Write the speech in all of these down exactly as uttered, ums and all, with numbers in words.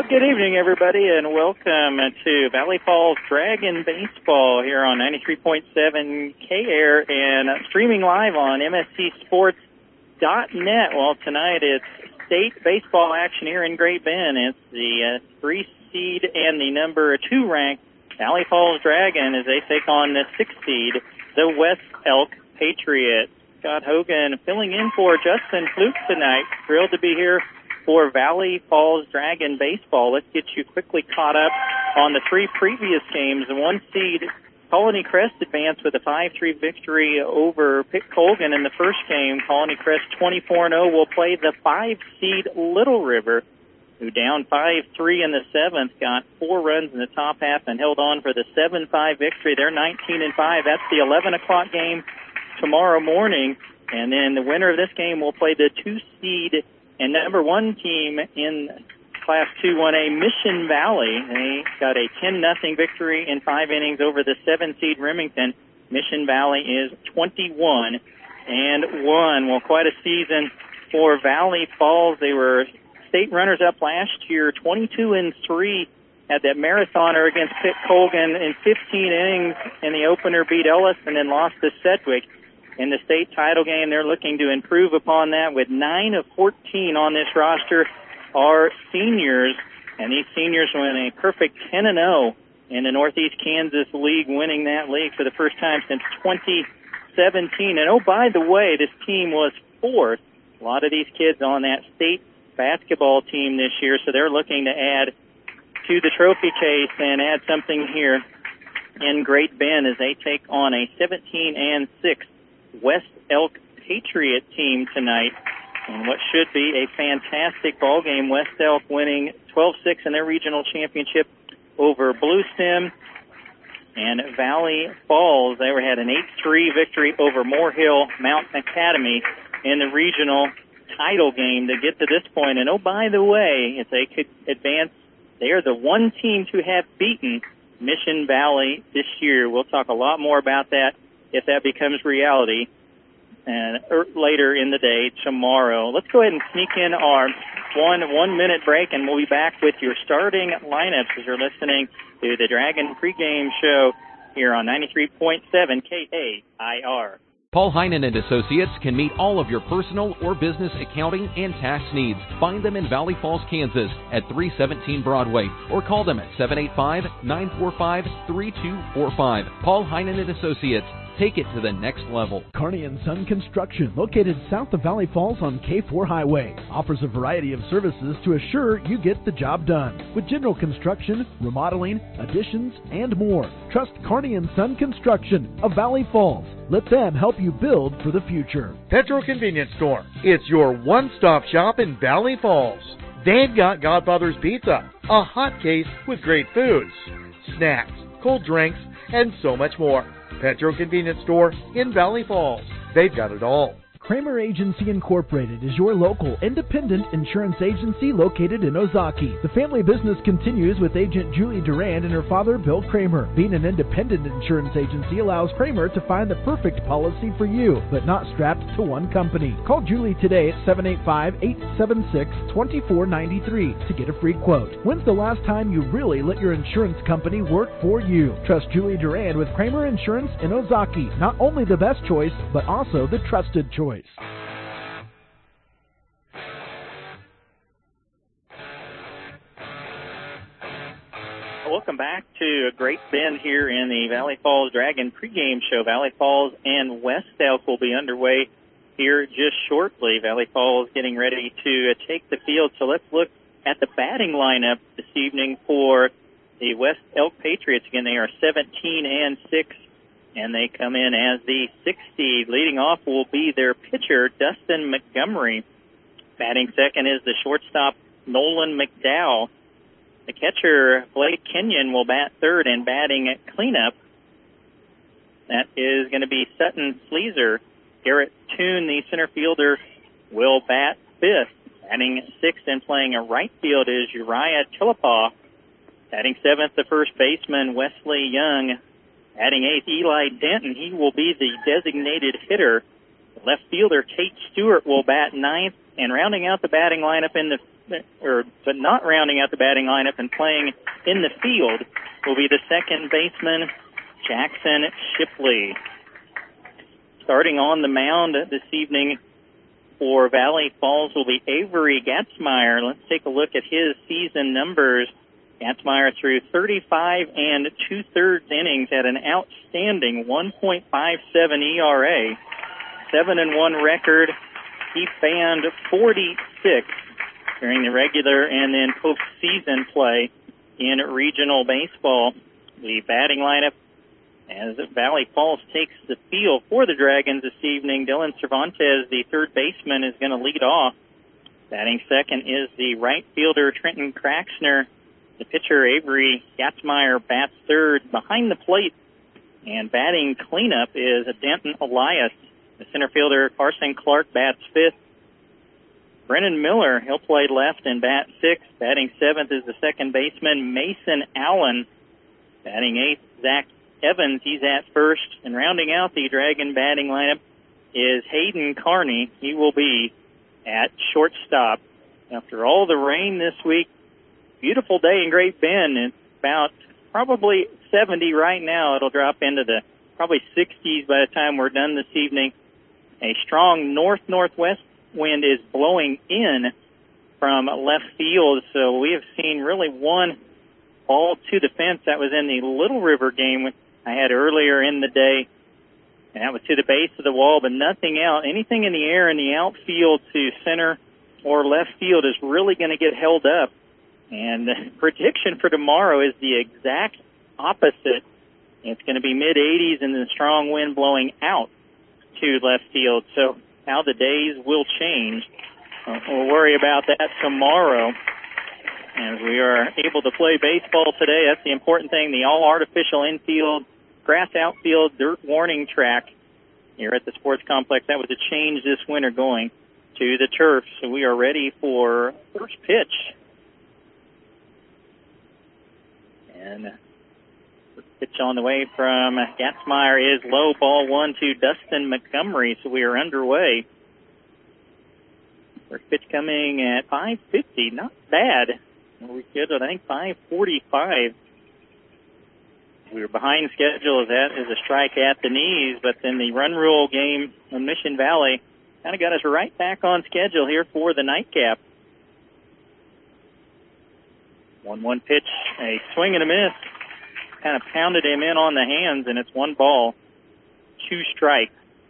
good evening, everybody, and welcome to Valley Falls Dragon Baseball here on ninety-three point seven K-Air and streaming live on M S C Sports dot net. Well, tonight it's state baseball action here in Great Bend. It's the uh, three seed and the number two ranked Valley Falls Dragon as they take on the six seed, the West Elk Patriots. Scott Hogan filling in for Justin Fluke tonight. Thrilled to be here for Valley Falls Dragon Baseball. Let's get you quickly caught up on the three previous games. The one seed Colony Crest advanced with a five three victory over Pitt Colgan in the first game. Colony Crest twenty-four and oh will play the five seed Little River, who down five three in the seventh, got four runs in the top half and held on for the seven five victory. They're nineteen and five. That's the eleven o'clock game tomorrow morning. And then the winner of this game will play the two seed and number one team in Class two one A, Mission Valley. They got a ten nothing victory in five innings over the seven seed Remington. Mission Valley is twenty-one and one. Well, quite a season for Valley Falls. They were state runners-up last year, twenty-two and three at that marathoner against Pitt Colgan in fifteen innings in the opener, beat Ellis, and then lost to Sedgwick. In the state title game, they're looking to improve upon that with nine of fourteen on this roster are seniors, and these seniors went a perfect ten and oh in the Northeast Kansas League, winning that league for the first time since twenty seventeen. And oh, by the way, this team was fourth. A lot of these kids on that state basketball team this year, so they're looking to add to the trophy case and add something here in Great Bend as they take on a seventeen and six West Elk Patriot team tonight. And what should be a fantastic ball game. West Elk winning twelve six in their regional championship over Blue Stem. And Valley Falls, they were had an eight three victory over Moore-Hill Mountain Academy in the regional title game to get to this point. And oh, by the way, if they could advance, they are the one team to have beaten Mission Valley this year. We'll talk a lot more about that if that becomes reality, and er, later in the day tomorrow. Let's go ahead and sneak in our one one-minute break, and we'll be back with your starting lineups as you're listening to the Dragon pregame show here on ninety-three point seven K A I R. Paul Heinen and Associates can meet all of your personal or business accounting and tax needs. Find them in Valley Falls, Kansas at three seventeen Broadway or call them at seven eight five, nine four five, three two four five. Paul Heinen and Associates. Take it to the next level. Carney and Son Construction, located south of Valley Falls on K four Highway, offers a variety of services to assure you get the job done. With general construction, remodeling, additions, and more. Trust Carney and Son Construction of Valley Falls. Let them help you build for the future. Petro Convenience Store. It's your one-stop shop in Valley Falls. They've got Godfather's Pizza, a hot case with great foods, snacks, cold drinks, and so much more. Petro Convenience Store in Valley Falls. They've got it all. Kramer Agency Incorporated is your local independent insurance agency located in Ozaki. The family business continues with agent Julie Durand and her father, Bill Kramer. Being an independent insurance agency allows Kramer to find the perfect policy for you, but not strapped to one company. Call Julie today at seven eight five, eight seven six, two four nine three to get a free quote. When's the last time you really let your insurance company work for you? Trust Julie Durand with Kramer Insurance in Ozaki. Not only the best choice, but also the trusted choice. Welcome back to Great Bend here in the Valley Falls Dragon pregame show. Valley Falls and West Elk will be underway here just shortly. Valley Falls getting ready to uh, take the field. So let's look at the batting lineup this evening for the West Elk Patriots. Again, they are seventeen and six. And they come in as the sixth seed. Leading off will be their pitcher, Dustin Montgomery. Batting second is the shortstop, Nolan McDowell. The catcher, Blake Kenyon, will bat third, and batting at cleanup, that is going to be Sutton Sleezer. Garrett Toon, the center fielder, will bat fifth. Batting sixth and playing a right field is Uriah Tillapaw. Batting seventh, the first baseman, Wesley Young. Batting eighth, Eli Denton. He will be the designated hitter. Left fielder Tate Stewart will bat ninth. And rounding out the batting lineup in the or but not rounding out the batting lineup and playing in the field will be the second baseman, Jackson Shipley. Starting on the mound this evening for Valley Falls will be Avery Gatzmeyer. Let's take a look at his season numbers. Gatzmeyer threw thirty-five and two-thirds innings at an outstanding one point five seven E R A, seven and one record. He fanned forty-six during the regular and then postseason play in regional baseball. The batting lineup, as Valley Falls takes the field for the Dragons this evening, Dylan Cervantes, the third baseman, is going to lead off. Batting second is the right fielder, Trenton Kraxner. The pitcher, Avery Gatzmeyer, bats third behind the plate. And batting cleanup is Denton Elias. The center fielder, Carson Clark, bats fifth. Brennan Miller, he'll play left and bat sixth. Batting seventh is the second baseman, Mason Allen. Batting eighth, Zach Evans, he's at first. And rounding out the Dragon batting lineup is Hayden Carney. He will be at shortstop. After all the rain this week, beautiful day in Great Bend. It's about probably seventy right now. It'll drop into the probably sixties by the time we're done this evening. A strong north-northwest wind is blowing in from left field, so we have seen really one ball to the fence. That was in the Little River game I had earlier in the day, and that was to the base of the wall, but nothing out. Anything in the air in the outfield to center or left field is really going to get held up. And the prediction for tomorrow is the exact opposite. It's going to be mid eighties and the strong wind blowing out to left field. So how the days will change, uh, we'll worry about that tomorrow. As we are able to play baseball today, that's the important thing. The all-artificial infield, grass outfield, dirt warning track here at the sports complex. That was a change this winter going to the turf. So we are ready for first pitch. And pitch on the way from Gatzmeyer is low, ball one to Dustin Montgomery, so we are underway. First pitch coming at five fifty, not bad. We scheduled, I think, five forty-five. We were behind schedule as that is a strike at the knees, but then the run rule game in Mission Valley kind of got us right back on schedule here for the nightcap. one one pitch, a swing and a miss. Kind of pounded him in on the hands, and it's one ball, two strikes.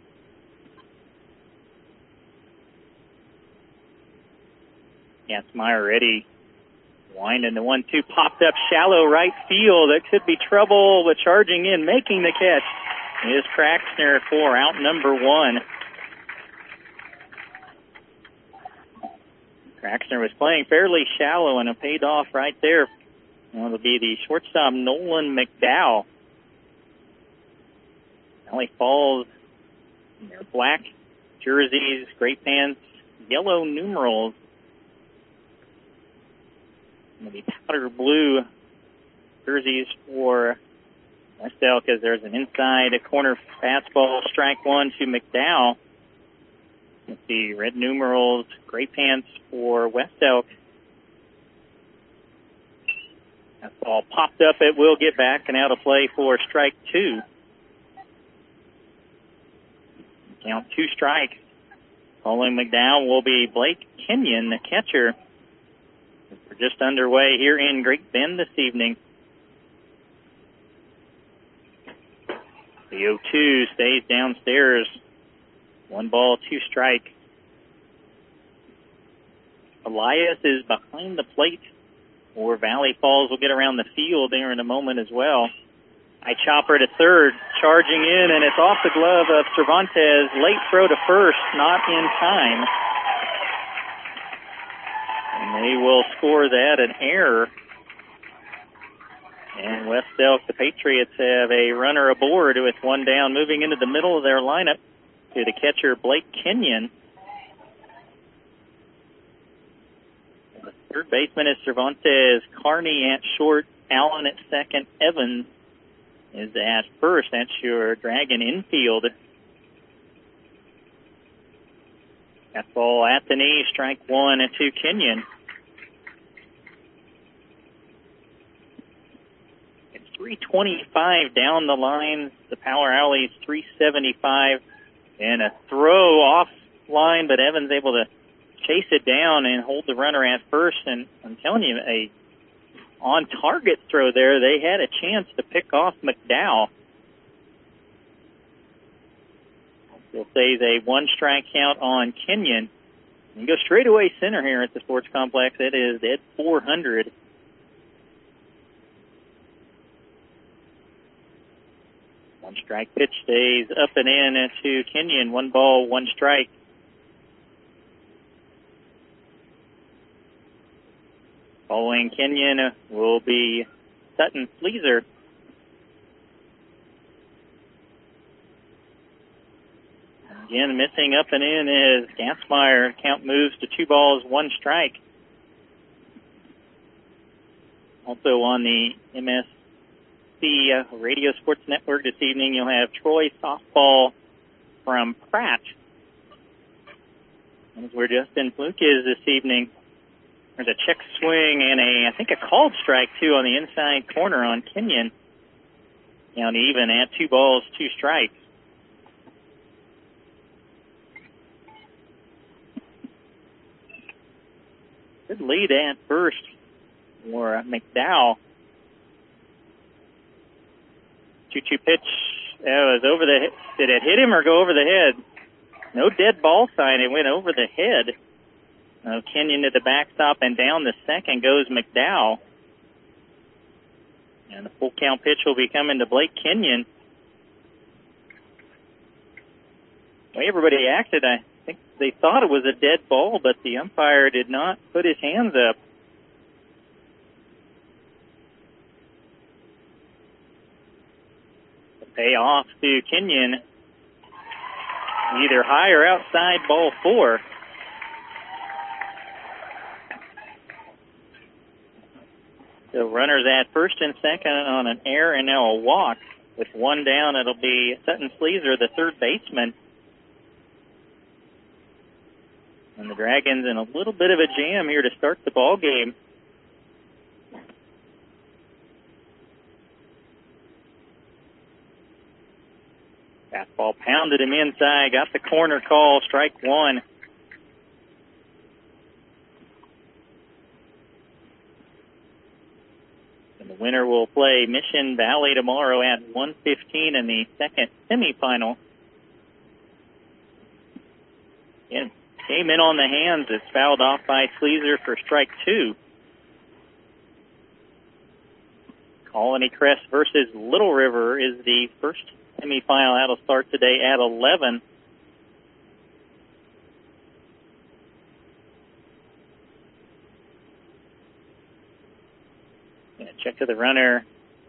Gatzmeyer ready. Winding the one two, popped up shallow right field. That could be trouble, but charging in, making the catch is Kraxner for out number one. Kraxner was playing fairly shallow, and it paid off right there. Well, it'll be the shortstop, Nolan McDowell. Valley Falls in their black jerseys, gray pants, yellow numerals. And the powder blue jerseys for West Elk, as there's an inside a corner fastball, strike one to McDowell. With the red numerals, gray pants for West Elk. That ball popped up. It will get back and out of play for strike two. Count two strikes. Calling McDowell will be Blake Kenyon, the catcher. We're just underway here in Great Bend this evening. The oh two stays downstairs. One ball, two strike. Elias is behind the plate, or Valley Falls will get around the field there in a moment as well. I chopper to third, charging in, and it's off the glove of Cervantes. Late throw to first, not in time. And they will score that, an error. And West Elk, the Patriots, have a runner aboard with one down, moving into the middle of their lineup to the catcher, Blake Kenyon. The third baseman is Cervantes, Carney at short, Allen at second, Evans is at first. That's your Dragon infield. That ball at the knee, strike one to Kenyon. three twenty-five down the line. The power alley's three seventy-five. And a throw off line, but Evans able to chase it down and hold the runner at first. And I'm telling you, a on-target throw there. They had a chance to pick off McDowell. We'll say a one-strike count on Kenyon. And go straight away center here at the sports complex. It is at four hundred. One strike pitch stays up and in to Kenyon. One ball, one strike. Following Kenyon will be Sutton Fleaser. Again, missing up and in is Gansmeyer. Count moves to two balls, one strike. Also on the M S C uh, Radio Sports Network this evening, you'll have Troy softball from Pratt. That's where Justin Fluke is this evening. There's a check swing and a, I think, a called strike, too, on the inside corner on Kenyon. Down even at two balls, two strikes. Good lead at first for McDowell. two two pitch. That was over the head. Did it hit him or go over the head? No dead ball sign. It went over the head. Uh, Kenyon to the backstop, and down the second goes McDowell. And the full count pitch will be coming to Blake Kenyon. The way everybody acted, I think they thought it was a dead ball, but the umpire did not put his hands up. The payoff to Kenyon, either high or outside, ball four. So runners at first and second on an error and now a walk. With one down, it'll be Sutton Fleaser, the third baseman. And the Dragons in a little bit of a jam here to start the ball game. Fastball pounded him inside, got the corner call, strike one. And the winner will play Mission Valley tomorrow at one fifteen in the second semifinal. Again, came in on the hands. It's fouled off by Fleaser for strike two. Colony Crest versus Little River is the first semifinal. That'll start today at eleven. And a check to the runner.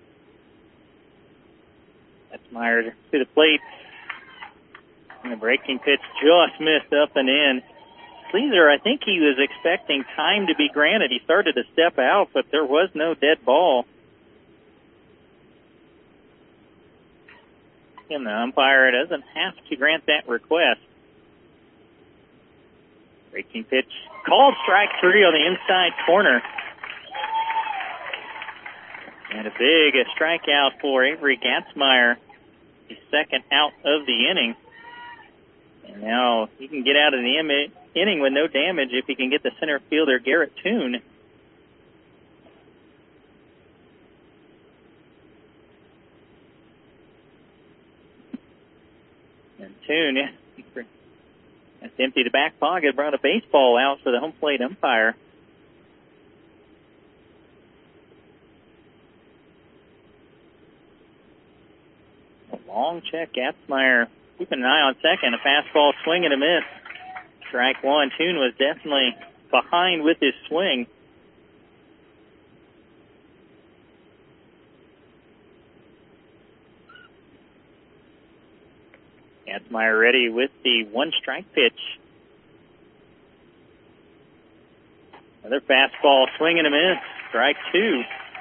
That's Myers to the plate. And the breaking pitch just missed up and in. Fleaser, I think he was expecting time to be granted. He started to step out, but there was no dead ball. And the umpire doesn't have to grant that request. Breaking pitch called, strike three on the inside corner. And a big a strikeout for Avery Gansmeyer, his second out of the inning. And now he can get out of the im- inning with no damage if he can get the center fielder Garrett Toon. And Toon, that's empty the back pocket, brought a baseball out for the home plate umpire. A long check, Gansmeyer keeping an eye on second. A fastball swing and a miss. Strike one. Toon was definitely behind with his swing. Gansmeyer ready with the one strike pitch. Another fastball swing and a miss. Strike two.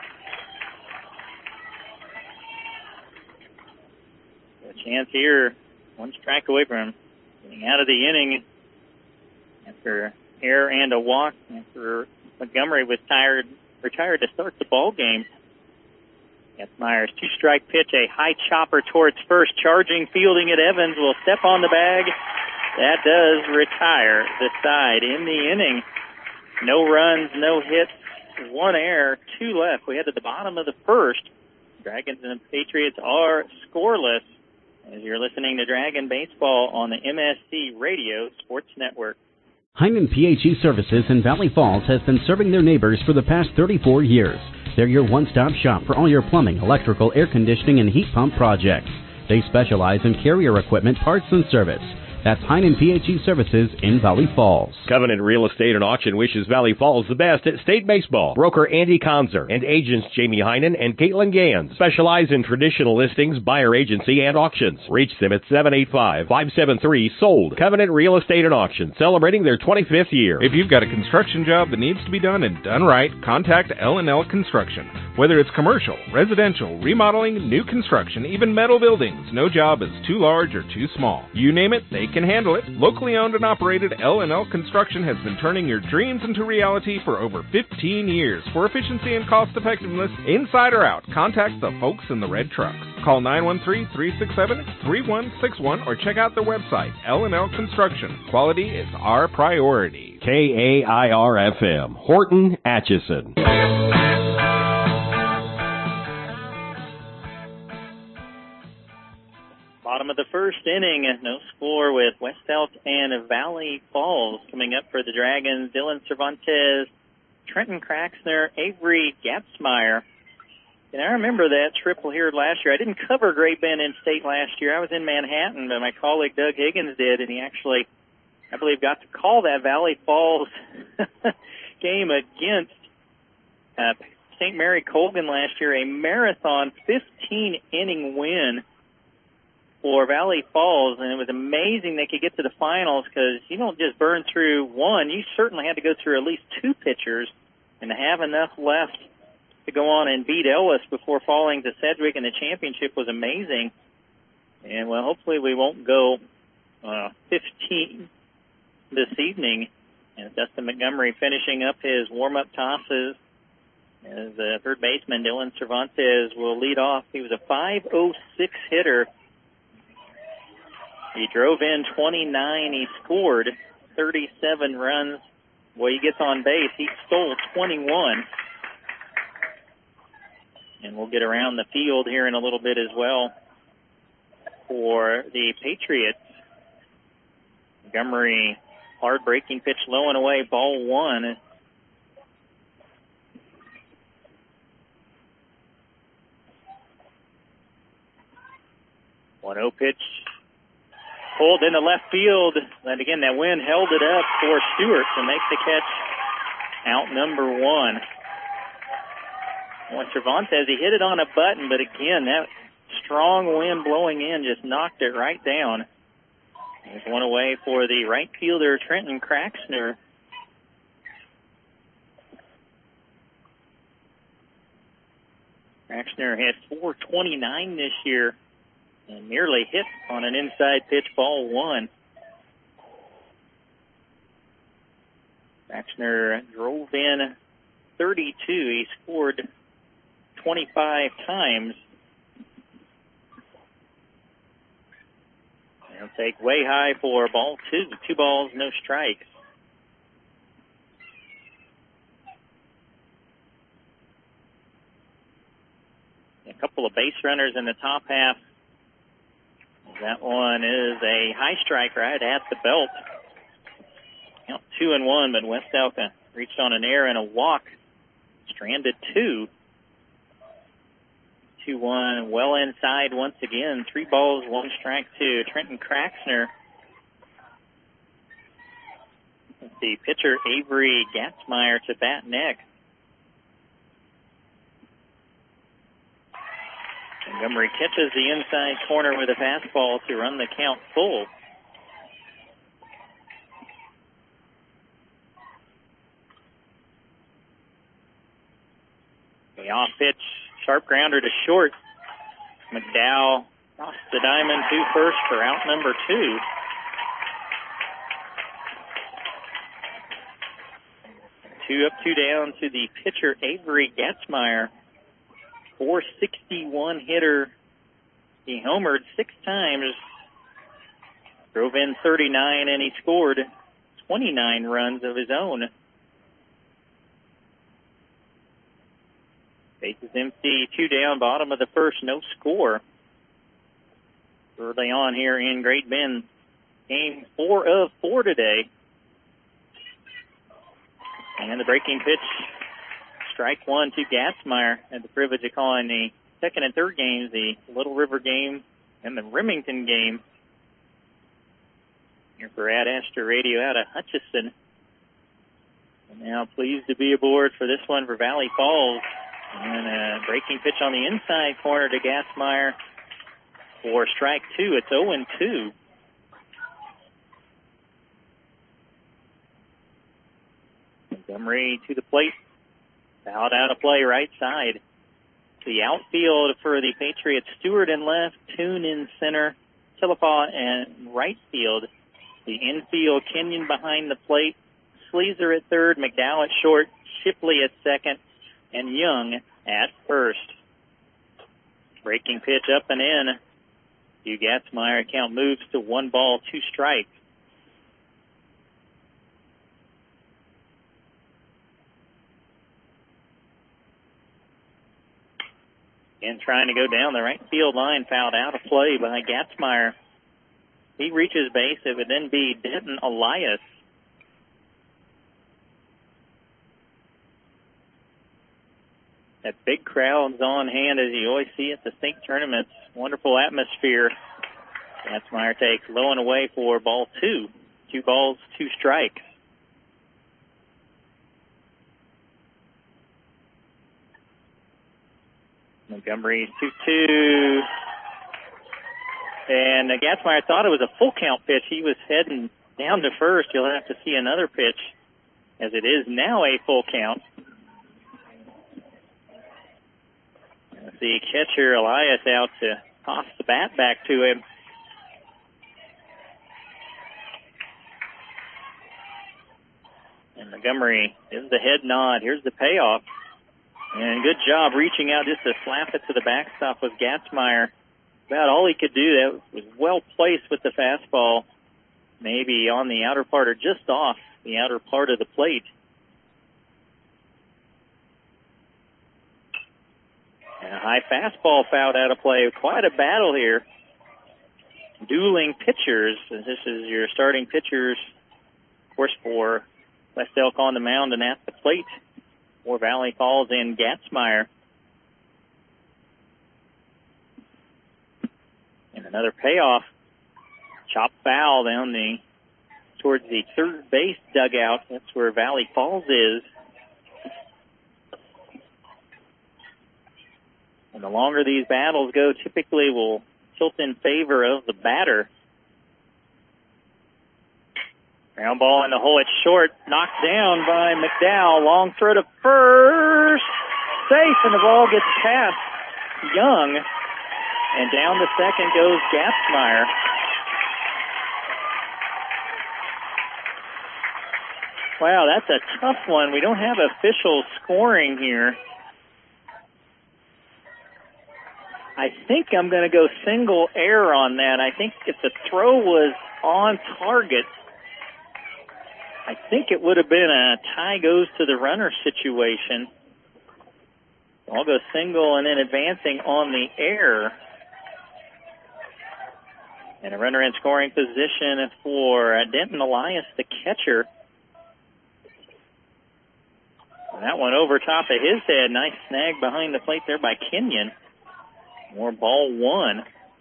A chance here. One strike away from him. Getting out of the inning after error and a walk after Montgomery was tired, retired to start the ball game. Gatzmeyer's two-strike pitch, a high chopper towards first, charging, fielding it. Evans will step on the bag. That does retire the side in the inning. No runs, no hits, one error, two left. We head to the bottom of the first. Dragons and Patriots are scoreless as you're listening to Dragon Baseball on the M S C Radio Sports Network. Hyman P H E Services in Valley Falls has been serving their neighbors for the past thirty-four years. They're your one-stop shop for all your plumbing, electrical, air conditioning, and heat pump projects. They specialize in carrier equipment, parts, and service. That's Heinen P H E Services in Valley Falls. Covenant Real Estate and Auction wishes Valley Falls the best at state baseball. Broker Andy Conzer and agents Jamie Heinen and Caitlin Gans specialize in traditional listings, buyer agency, and auctions. Reach them at seven eight five, five seven three, sold. Covenant Real Estate and Auction, celebrating their twenty-fifth year. If you've got a construction job that needs to be done and done right, contact L and L Construction. Whether it's commercial, residential, remodeling, new construction, even metal buildings, no job is too large or too small. You name it, they can handle it. Locally owned and operated, L and L Construction has been turning your dreams into reality for over fifteen years. For efficiency and cost effectiveness, inside or out, contact the folks in the red trucks. Call nine one three, three six seven, three one six one or check out their website, L and L Construction. Quality is our priority. K A I R F M, Horton, Atchison. Bottom of the first inning, no score with West Elk and Valley Falls. Coming up for the Dragons, Dylan Cervantes, Trenton Kraxner, Avery Gatzmeyer. And I remember that triple here last year. I didn't cover Great Bend in state last year. I was in Manhattan, but my colleague Doug Higgins did, and he actually, I believe, got to call that Valley Falls game against uh, Saint Mary Colgan last year, a marathon fifteen-inning win for Valley Falls, and it was amazing they could get to the finals because you don't just burn through one. You certainly had to go through at least two pitchers, and to have enough left to go on and beat Ellis before falling to Sedgwick in the championship was amazing. And, well, hopefully we won't go uh, fifteen this evening. And Dustin Montgomery finishing up his warm-up tosses as the third baseman Dylan Cervantes will lead off. He was a five oh six hitter. He drove in twenty-nine. He scored thirty-seven runs. Well, he gets on base. He stole twenty-one. And we'll get around the field here in a little bit as well for the Patriots. Montgomery, hard breaking pitch, low and away, ball one. one oh pitch. Pulled into left field, and again, that wind held it up for Stewart to make the catch out number one. Well, Cervantes, he hit it on a button, but again, that strong wind blowing in just knocked it right down. There's one away for the right fielder, Trenton Kraxner. Kraxner had four twenty-nine this year and nearly hit on an inside pitch, ball one. Kraxner drove in thirty-two. He scored twenty-five times. He'll take way high for ball two. Two balls, no strikes. A couple of base runners in the top half. That one is a high strike right at the belt. Count two and one, but West Elk reached on an error and a walk. Stranded two. two one, well inside once again. Three balls, one strike to Trenton Kraxner. The pitcher, Avery Gatzmeyer, to bat next. Montgomery catches the inside corner with a fastball to run the count full. The off pitch, sharp grounder to short. McDowell off the diamond to first for out number two. Two up, two down to the pitcher, Avery Gatzmeyer. four sixty-one hitter. He homered six times, drove in thirty-nine, and he scored twenty-nine runs of his own. Bases empty, two down, bottom of the first, no score. Early on here in Great Bend, game four of four today. And the breaking pitch, strike one to Gatzmeyer. Had the privilege of calling the second and third games, the Little River game and the Remington game. Here for Ad Astor Radio out of Hutchinson. And now pleased to be aboard for this one for Valley Falls. And a breaking pitch on the inside corner to Gatzmeyer for strike two. It's oh and two. Montgomery to the plate. Fouled out of play right side. The outfield for the Patriots, Stewart in left, Toon in center, Tillepaw in right field. The infield, Kenyon behind the plate, Sleezer at third, McDowell at short, Shipley at second, and Young at first. Breaking pitch up and in. Hugh Gatzmeyer, count moves to one ball, two strikes. And trying to go down the right field line, fouled out of play by Gatzmeyer. He reaches base. It would then be Denton Elias. That big crowd's on hand, as you always see at the state tournaments. Wonderful atmosphere. Gatzmeyer takes low and away for ball two. Two balls, two strikes. Montgomery's two two. And uh, Gatzmeyer thought it was a full count pitch. He was heading down to first. You'll have to see another pitch, as it is now a full count. The catcher, Elias, out to toss the bat back to him. And Montgomery gives the head nod. Here's the payoff. And good job reaching out just to slap it to the backstop with Gatzmeyer. About all he could do. That was well placed with the fastball. Maybe on the outer part or just off the outer part of the plate. And a high fastball fouled out of play. Quite a battle here. Dueling pitchers. This is your starting pitchers, of course, for West Elk on the mound and at the plate for Valley Falls and Gatzmeyer. And another payoff. Chop foul down the towards the third base dugout. That's where Valley Falls is. And the longer these battles go, typically will tilt in favor of the batter. Ground ball in the hole. It's short. Knocked down by McDowell. Long throw to first. Safe, and the ball gets past Young. And down to second goes Gatzmeyer. Wow, that's a tough one. We don't have official scoring here. I think I'm going to go single error on that. I think if the throw was on target, I think it would have been a tie goes to the runner situation. I'll go single and then advancing on the error. And a runner in scoring position for Denton Elias, the catcher. And that one over top of his head. Nice snag behind the plate there by Kenyon. More ball one.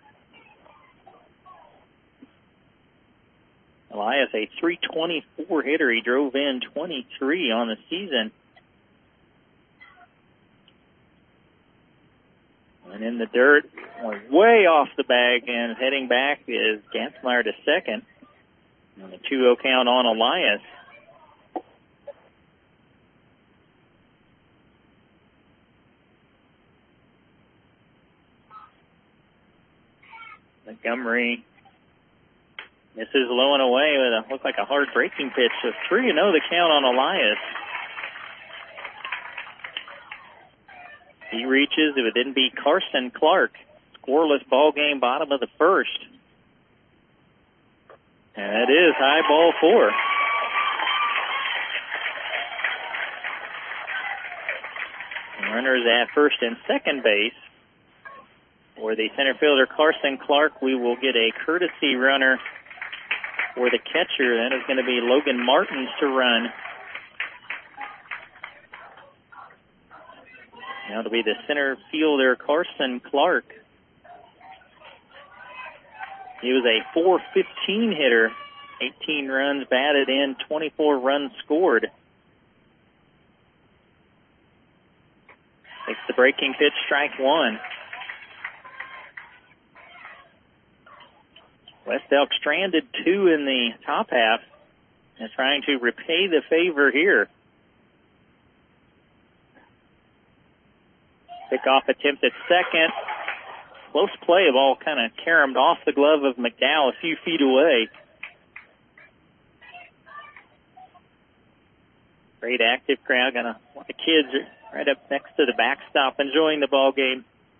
Elias, a three twenty-four hitter. He drove in twenty-three on the season. And in the dirt, way off the bag, and heading back is Gatzmeyer to second. And the two oh count on Elias. Montgomery misses low and away with a look like a hard breaking pitch. So three oh the count on Elias. He he reaches, it would then be Carson Clark. Scoreless ball game, bottom of the first. And it is high ball four. Runners at first and second base. For the center fielder, Carson Clark, we will get a courtesy runner for the catcher. That is going to be Logan Martins to run. Now it'll be the center fielder, Carson Clark. He was a four fifteen hitter, eighteen runs batted in, twenty-four runs scored. Takes the breaking pitch, strike one. West Elk stranded two in the top half and trying to repay the favor here. Pickoff attempt at second. Close play, ball kind of caromed off the glove of McDowell a few feet away. Great active crowd. Gonna want the kids right up next to the backstop enjoying the ball game.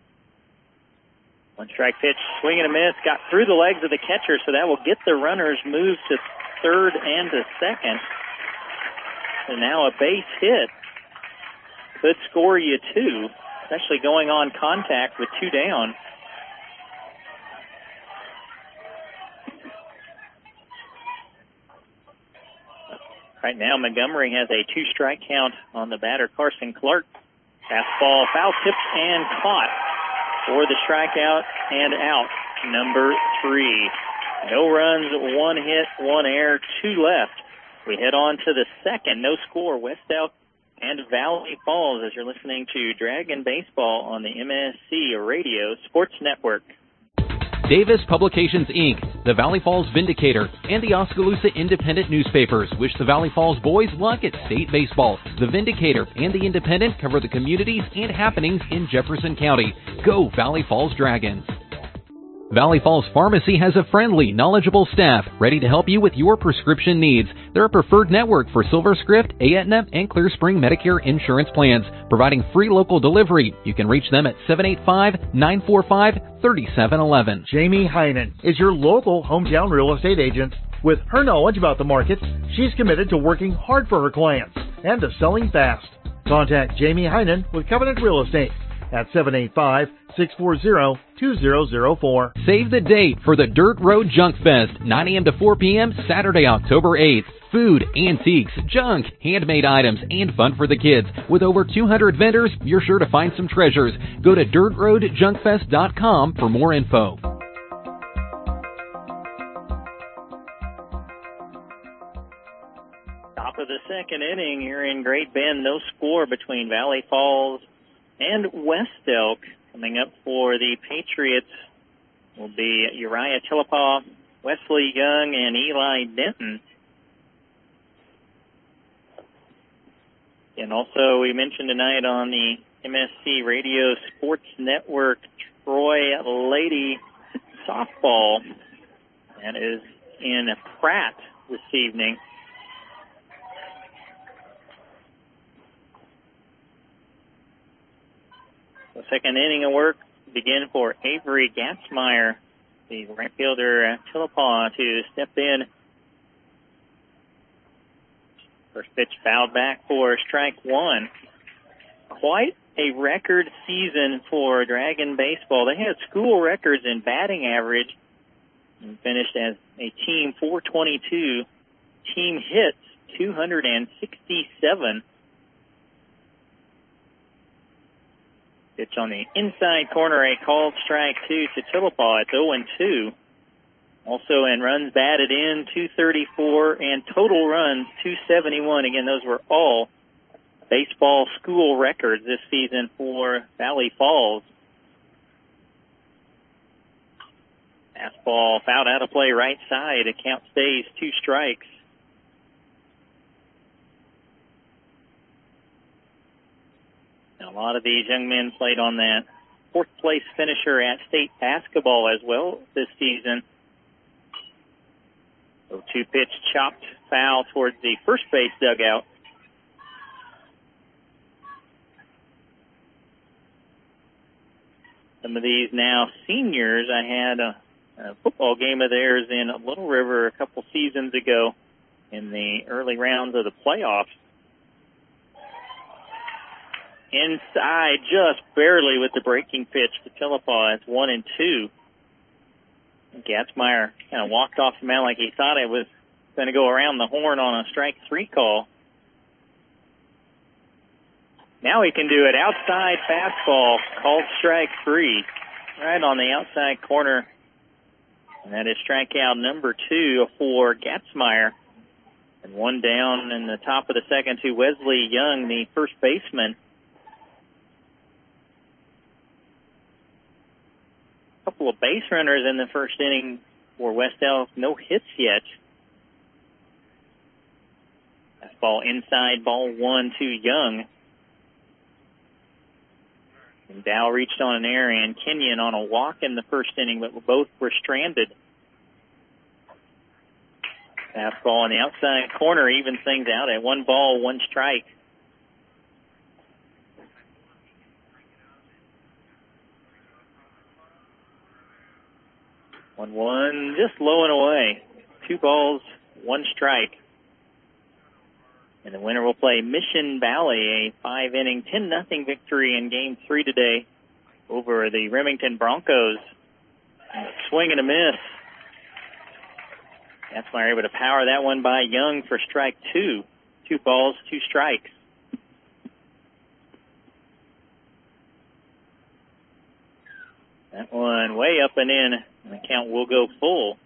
One strike pitch, swing and a miss, got through the legs of the catcher, so that will get the runners moved to third and to second. And now a base hit could score you two, especially going on contact with two down. Right now, Montgomery has a two-strike count on the batter, Carson Clark. Fastball, foul tipped and caught for the strikeout and out, number three. No runs, one hit, one error, two left. We head on to the second. No score, West Elk and Valley Falls, as you're listening to Dragon Baseball on the M S C Radio Sports Network. Davis Publications, Incorporated, the Valley Falls Vindicator, and the Oskaloosa Independent newspapers wish the Valley Falls boys luck at state baseball. The Vindicator and the Independent cover the communities and happenings in Jefferson County. Go Valley Falls Dragons! Valley Falls Pharmacy has a friendly, knowledgeable staff ready to help you with your prescription needs. They're a preferred network for SilverScript, Aetna, and Clear Spring Medicare insurance plans, providing free local delivery. You can reach them at seven eight five, nine four five, three seven one one. Jamie Heinen is your local hometown real estate agent. With her knowledge about the market, she's committed to working hard for her clients and to selling fast. Contact Jamie Heinen with Covenant Real Estate at seven eight five, six four zero, two zero zero four. Save the date for the Dirt Road Junk Fest, nine a.m. to four p.m., Saturday, October eighth. Food, antiques, junk, handmade items, and fun for the kids. With over two hundred vendors, you're sure to find some treasures. Go to dirt road junk fest dot com for more info. Top of the second inning here in Great Bend. No score between Valley Falls and West Elk. Coming up for the Patriots will be Uriah Tillapaw, Wesley Young, and Eli Denton. And also, we mentioned tonight on the M S C Radio Sports Network, Troy Lady Softball. That is in Pratt this evening. The second inning of work begin for Avery Gatzmeyer, the right fielder Tillapaw, to step in. First pitch fouled back for strike one. Quite a record season for Dragon Baseball. They had school records in batting average and finished as a team four twenty-two. Team hits two hundred sixty-seven. Pitch on the inside corner, a called strike two to Tillapaw. It's oh and two. Also in runs batted in, two thirty-four, and total runs, two seventy-one. Again, those were all baseball school records this season for Valley Falls. Fastball fouled out of play right side. A count stays two strikes. A lot of these young men played on that fourth place finisher at state basketball as well this season. So two pitch chopped foul towards the first base dugout. some of these now seniors. I had a, a football game of theirs in Little River a couple seasons ago in the early rounds of the playoffs. Inside, just barely with the breaking pitch to Philippa. It's one and two. Gatzmeyer kind of walked off the mound like he thought it was going to go around the horn on a strike three call. Now he can do it. Outside fastball called strike three, right on the outside corner. And that is strikeout number two for Gatzmeyer. And one down in the top of the second to Wesley Young, the first baseman. A couple of base runners in the first inning for West Elk. No hits yet. Fastball inside, ball one to Young. And Dow reached on an error, and Kenyon on a walk in the first inning, but both were stranded. Fastball on the outside corner evens things out at one ball, one strike. one one, just low and away. Two balls, one strike. And the winner will play Mission Valley, a five-inning, ten nothing victory in Game three today over the Remington Broncos. Swing and a miss. That's why they're able to power that one by Young for strike two. Two balls, two strikes. That one way up and in. And the count will go full.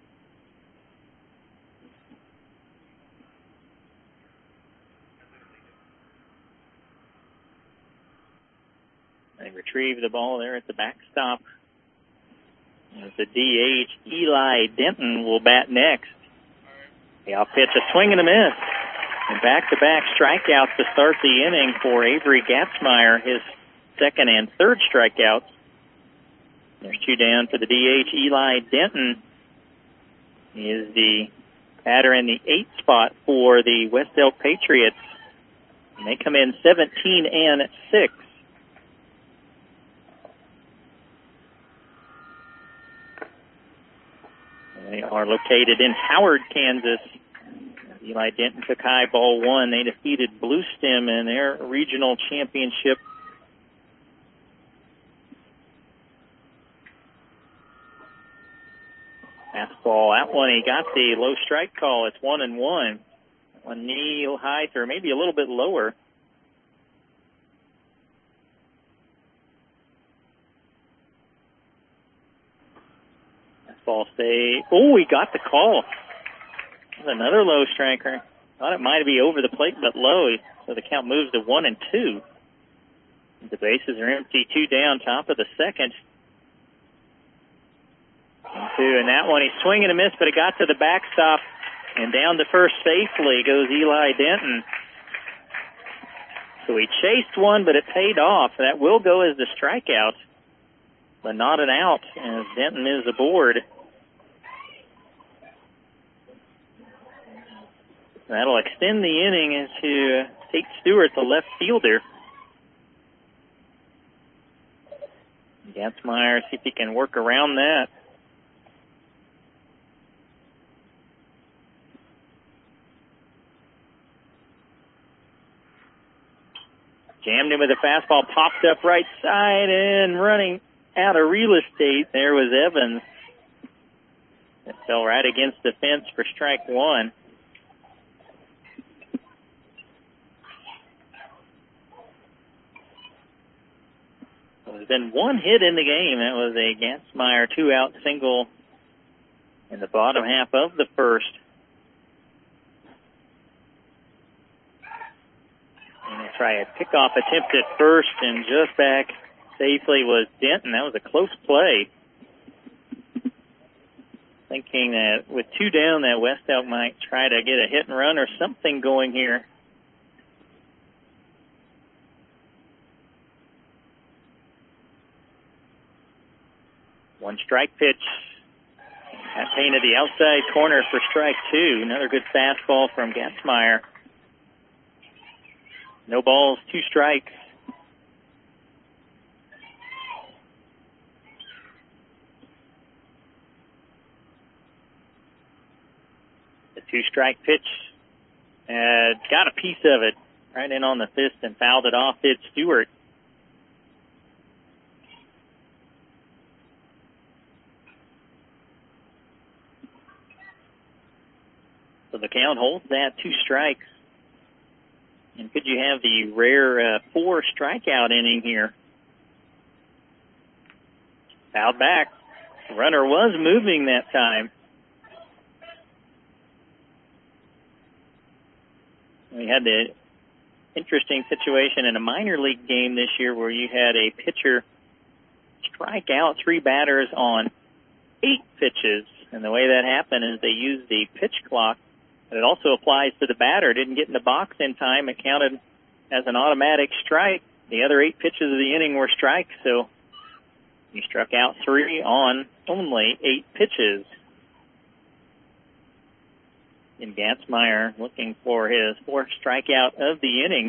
They retrieve the ball there at the backstop. As the D H, Eli Denton will bat next. He'll pitch a swing and a miss. And back-to-back strikeouts to start the inning for Avery Gatzmeyer, his second and third strikeouts. There's two down for the D H. Eli Denton is the batter in the eighth spot for the West Elk Patriots. And they come in seventeen and six. They are located in Howard, Kansas. Eli Denton took high ball one. They defeated Blue Stem in their regional championship. Fastball, that one, he got the low strike call. It's one and one. One knee height or maybe a little bit lower. Fastball stay. Oh, he got the call. That's another low striker. Thought it might be over the plate, but low. So the count moves to one and two. The bases are empty, two down, top of the second. And two, and that one, he's swinging a miss, but it got to the backstop, and down to first safely goes Eli Denton. So he chased one, but it paid off. That will go as the strikeout, but not an out, as Denton is aboard. That'll extend the inning into Tate Stewart, the left fielder. Gatzmeyer, see if he can work around that. Jammed him with a fastball, popped up right side, and running out of real estate, there was Evans. It fell right against the fence for strike one. There's been one hit in the game. That was a Gatzmeyer two-out single in the bottom half of the first. And they try a pickoff attempt at first, and just back safely was Denton. That was a close play. Thinking that with two down, that West Elk might try to get a hit and run or something going here. One strike pitch. That painted the outside corner for strike two. Another good fastball from Gatzmeyer. No balls, two strikes. two-strike pitch. Uh, got a piece of it right in on the fist and fouled it off. It's Stewart. So the count holds that two strikes. And could you have the rare uh, four strikeout inning here? Fouled back. The runner was moving that time. We had the interesting situation in a minor league game this year where you had a pitcher strike out three batters on eight pitches. And the way that happened is they used the pitch clock. But it also applies to the batter. Didn't get in the box in time. It counted as an automatic strike. The other eight pitches of the inning were strikes, so he struck out three on only eight pitches. And Gansmeyer looking for his fourth strikeout of the inning.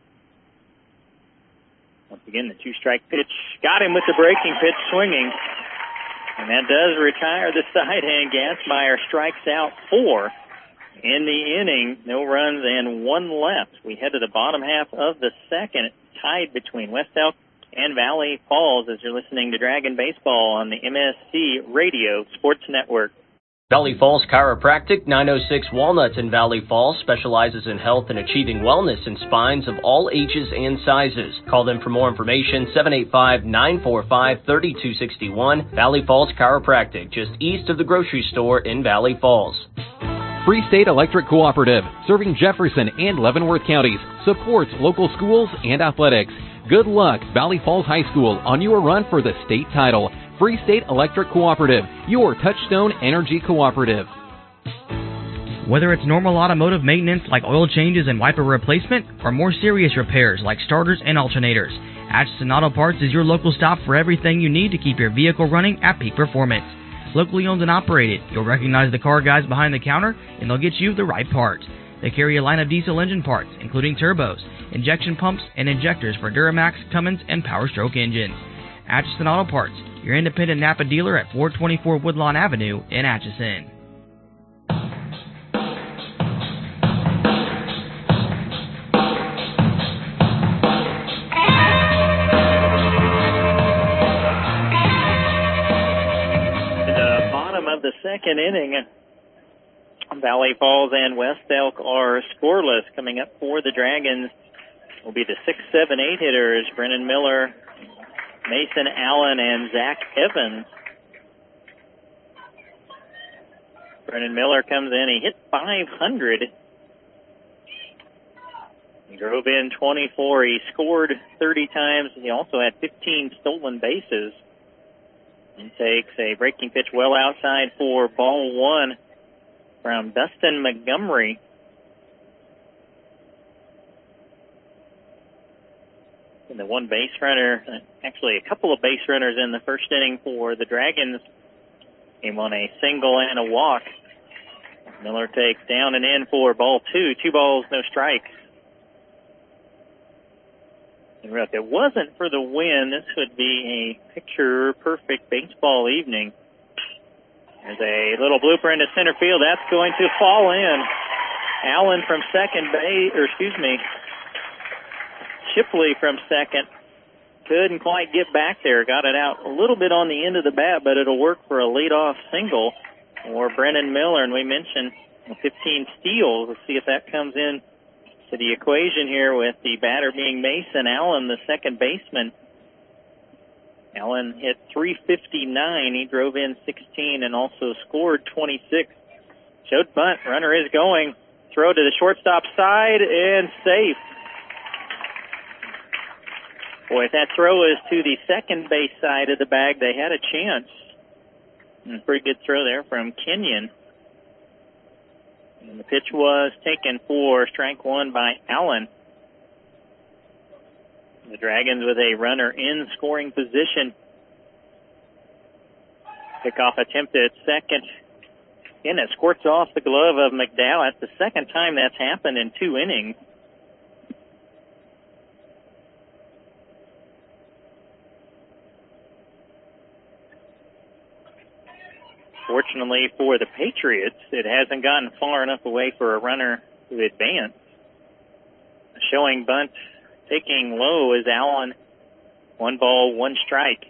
Once again, the two-strike pitch got him with the breaking pitch swinging. And that does retire the side hand. Gansmeyer strikes out four. In the inning, no runs and one left. We head to the bottom half of the second, tied between West Elk and Valley Falls as you're listening to Dragon Baseball on the M S C Radio Sports Network. Valley Falls Chiropractic, nine oh six Walnut in Valley Falls, specializes in health and achieving wellness in spines of all ages and sizes. Call them for more information, seven eight five, nine four five, three two six one. Valley Falls Chiropractic, just east of the grocery store in Valley Falls. Free State Electric Cooperative, serving Jefferson and Leavenworth counties, supports local schools and athletics. Good luck, Valley Falls High School, on your run for the state title. Free State Electric Cooperative, your Touchstone Energy Cooperative. Whether it's normal automotive maintenance like oil changes and wiper replacement, or more serious repairs like starters and alternators, Atchison Auto Parts is your local stop for everything you need to keep your vehicle running at peak performance. Locally owned and operated, you'll recognize the car guys behind the counter, and they'll get you the right parts. They carry a line of diesel engine parts, including turbos, injection pumps, and injectors for Duramax, Cummins, and Power Stroke engines. Atchison Auto Parts, your independent Napa dealer at four twenty-four Woodlawn Avenue in Atchison. Of the second inning, Valley Falls and West Elk are scoreless. Coming up for the Dragons will be the six, seven, eight hitters, Brennan Miller, Mason Allen, and Zach Evans. Brennan Miller comes in, he hit five hundred. He drove in twenty-four, he scored thirty times, he also had fifteen stolen bases. He takes a breaking pitch well outside for ball one from Dustin Montgomery. And the one base runner, actually a couple of base runners in the first inning for the Dragons, came on a single and a walk. Miller takes down and in for ball two. Two balls, no strikes. And if it wasn't for the wind, this would be a picture-perfect baseball evening. There's a little blooper into center field. That's going to fall in. Allen from second base, or excuse me, Shipley from second. Couldn't quite get back there. Got it out a little bit on the end of the bat, but it'll work for a leadoff single for Brennan Miller. And we mentioned fifteen steals. Let's see if that comes in to the equation here with the batter being Mason Allen, the second baseman. Allen hit three fifty-nine. He drove in sixteen and also scored twenty-six. Showed bunt. Runner is going. Throw to the shortstop side and safe. Boy, if that throw is to the second base side of the bag, they had a chance. And pretty good throw there from Kenyon. And the pitch was taken for strike one by Allen. The Dragons with a runner in scoring position. Kickoff attempt at second. Again, it squirts off the glove of McDowell. That's the second time that's happened in two innings. Fortunately for the Patriots, it hasn't gotten far enough away for a runner to advance. Showing bunt, taking low is Allen. One ball, one strike.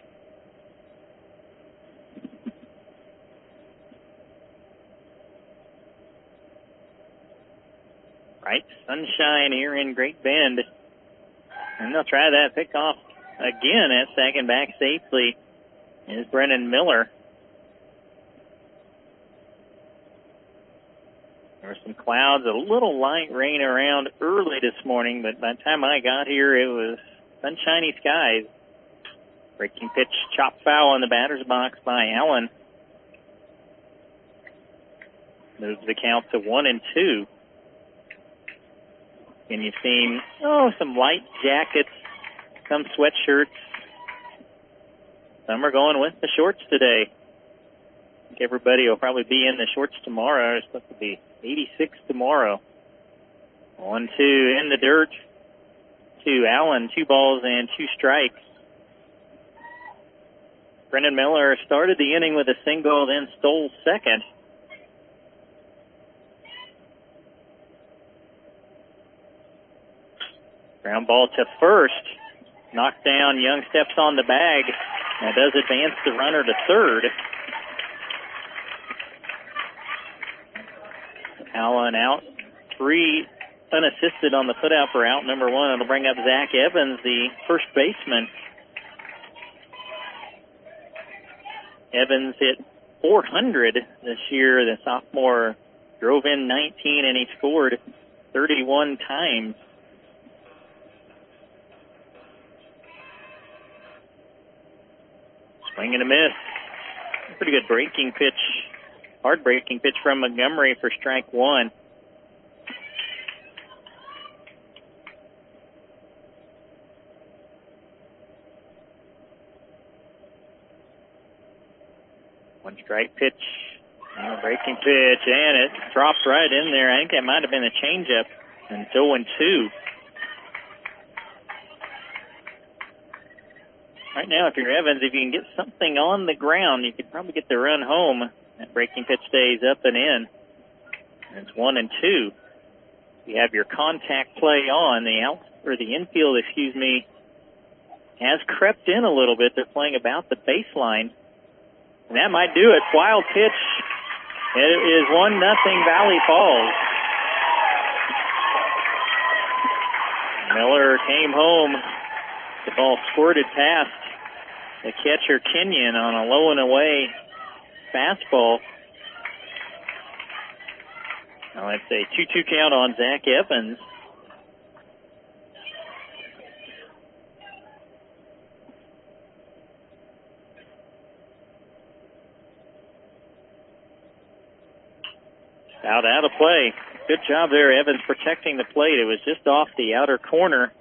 Bright sunshine here in Great Bend. And they'll try that pickoff again at second. Back safely is Brennan Miller. There were some clouds, a little light rain around early this morning, but by the time I got here, it was sunshiny skies. Breaking pitch, chop foul in the batter's box by Allen. Moves the count to one and two. And you've seen, oh, some light jackets, some sweatshirts. Some are going with the shorts today. I think everybody will probably be in the shorts tomorrow. It's supposed to be eighty-six tomorrow. One, two in the dirt to Allen. Two balls and two strikes. Brendan Miller started the inning with a single, then stole second. Ground ball to first. Knocked down. Young steps on the bag. That does advance the runner to third. Allen out. Three unassisted on the put-out for out number one. It'll bring up Zach Evans, the first baseman. Evans hit four hundred this year. The sophomore drove in nineteen, and he scored thirty-one times. Swing and a miss. Pretty good breaking pitch. Hard breaking pitch from Montgomery for strike one. One strike pitch. And a breaking pitch, and it drops right in there. I think that might have been a changeup. And it's oh and two. Right now, if you're Evans, if you can get something on the ground, you could probably get the run home. That breaking pitch stays up and in. And it's one and two. You have your contact play on. The out or the infield, excuse me, has crept in a little bit. They're playing about the baseline. And that might do it. Wild pitch. It is one nothing Valley Falls. Miller came home. The ball squirted past the catcher Kenyon on a low and away fastball. Now it's a two two count on Zach Evans. Out out of play. Good job there, Evans, protecting the plate. It was just off the outer corner.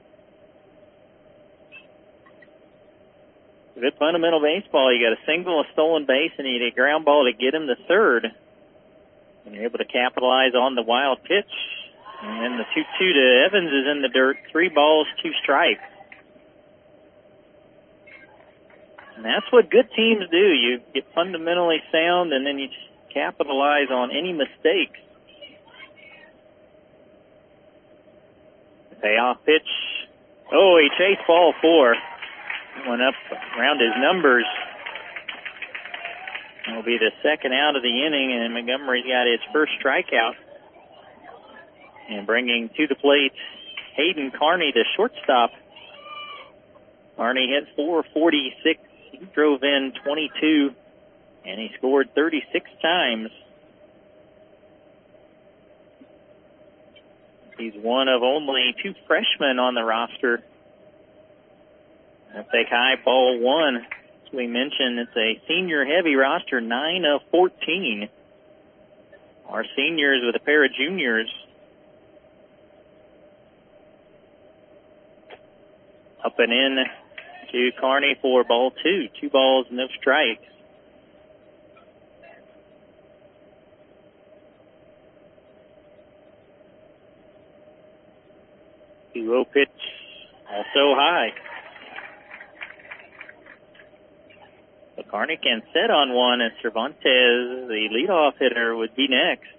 Good fundamental baseball. You got a single, a stolen base, and you need a ground ball to get him to third. And you're able to capitalize on the wild pitch. And then the two two to Evans is in the dirt. Three balls, two strikes. And that's what good teams do. You get fundamentally sound, and then you capitalize on any mistakes. The payoff pitch. Oh, he chased ball four. Went up around his numbers. It'll be the second out of the inning, and Montgomery's got his first strikeout. And bringing to the plate Hayden Carney, the shortstop. Carney hit four forty-six. He drove in twenty-two, and he scored thirty-six times. He's one of only two freshmen on the roster. That's a high ball one. As we mentioned, it's a senior-heavy roster, nine of fourteen. Our seniors with a pair of juniors. Up and in to Carney for ball two. Two balls, no strikes. two oh pitch, also high. The Carney can set on one as Cervantes, the leadoff hitter, would be next.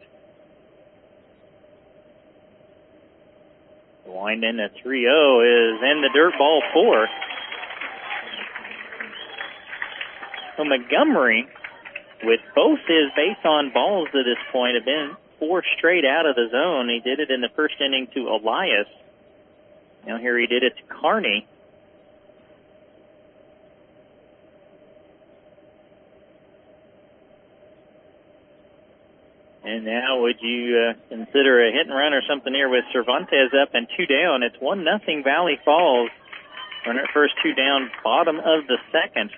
The wind in at three oh is in the dirt, ball four. So Montgomery, with both his base on balls to this point, have been four straight out of the zone. He did it in the first inning to Elias. Now here he did it to Carney. And now would you uh, consider a hit and run or something here with Cervantes up and two down? It's one nothing Valley Falls. Runner at first, two down, bottom of the second.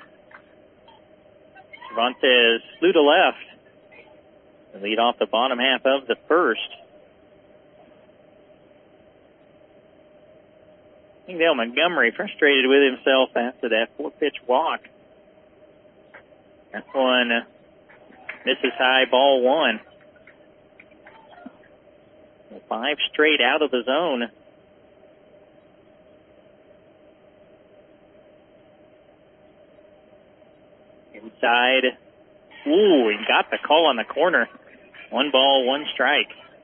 Cervantes flew to left. The lead off the bottom half of the first. I think Dale Montgomery frustrated with himself after that four-pitch walk. That one misses high, ball one. Five straight out of the zone. Inside. Ooh, he got the call on the corner. One ball, one strike.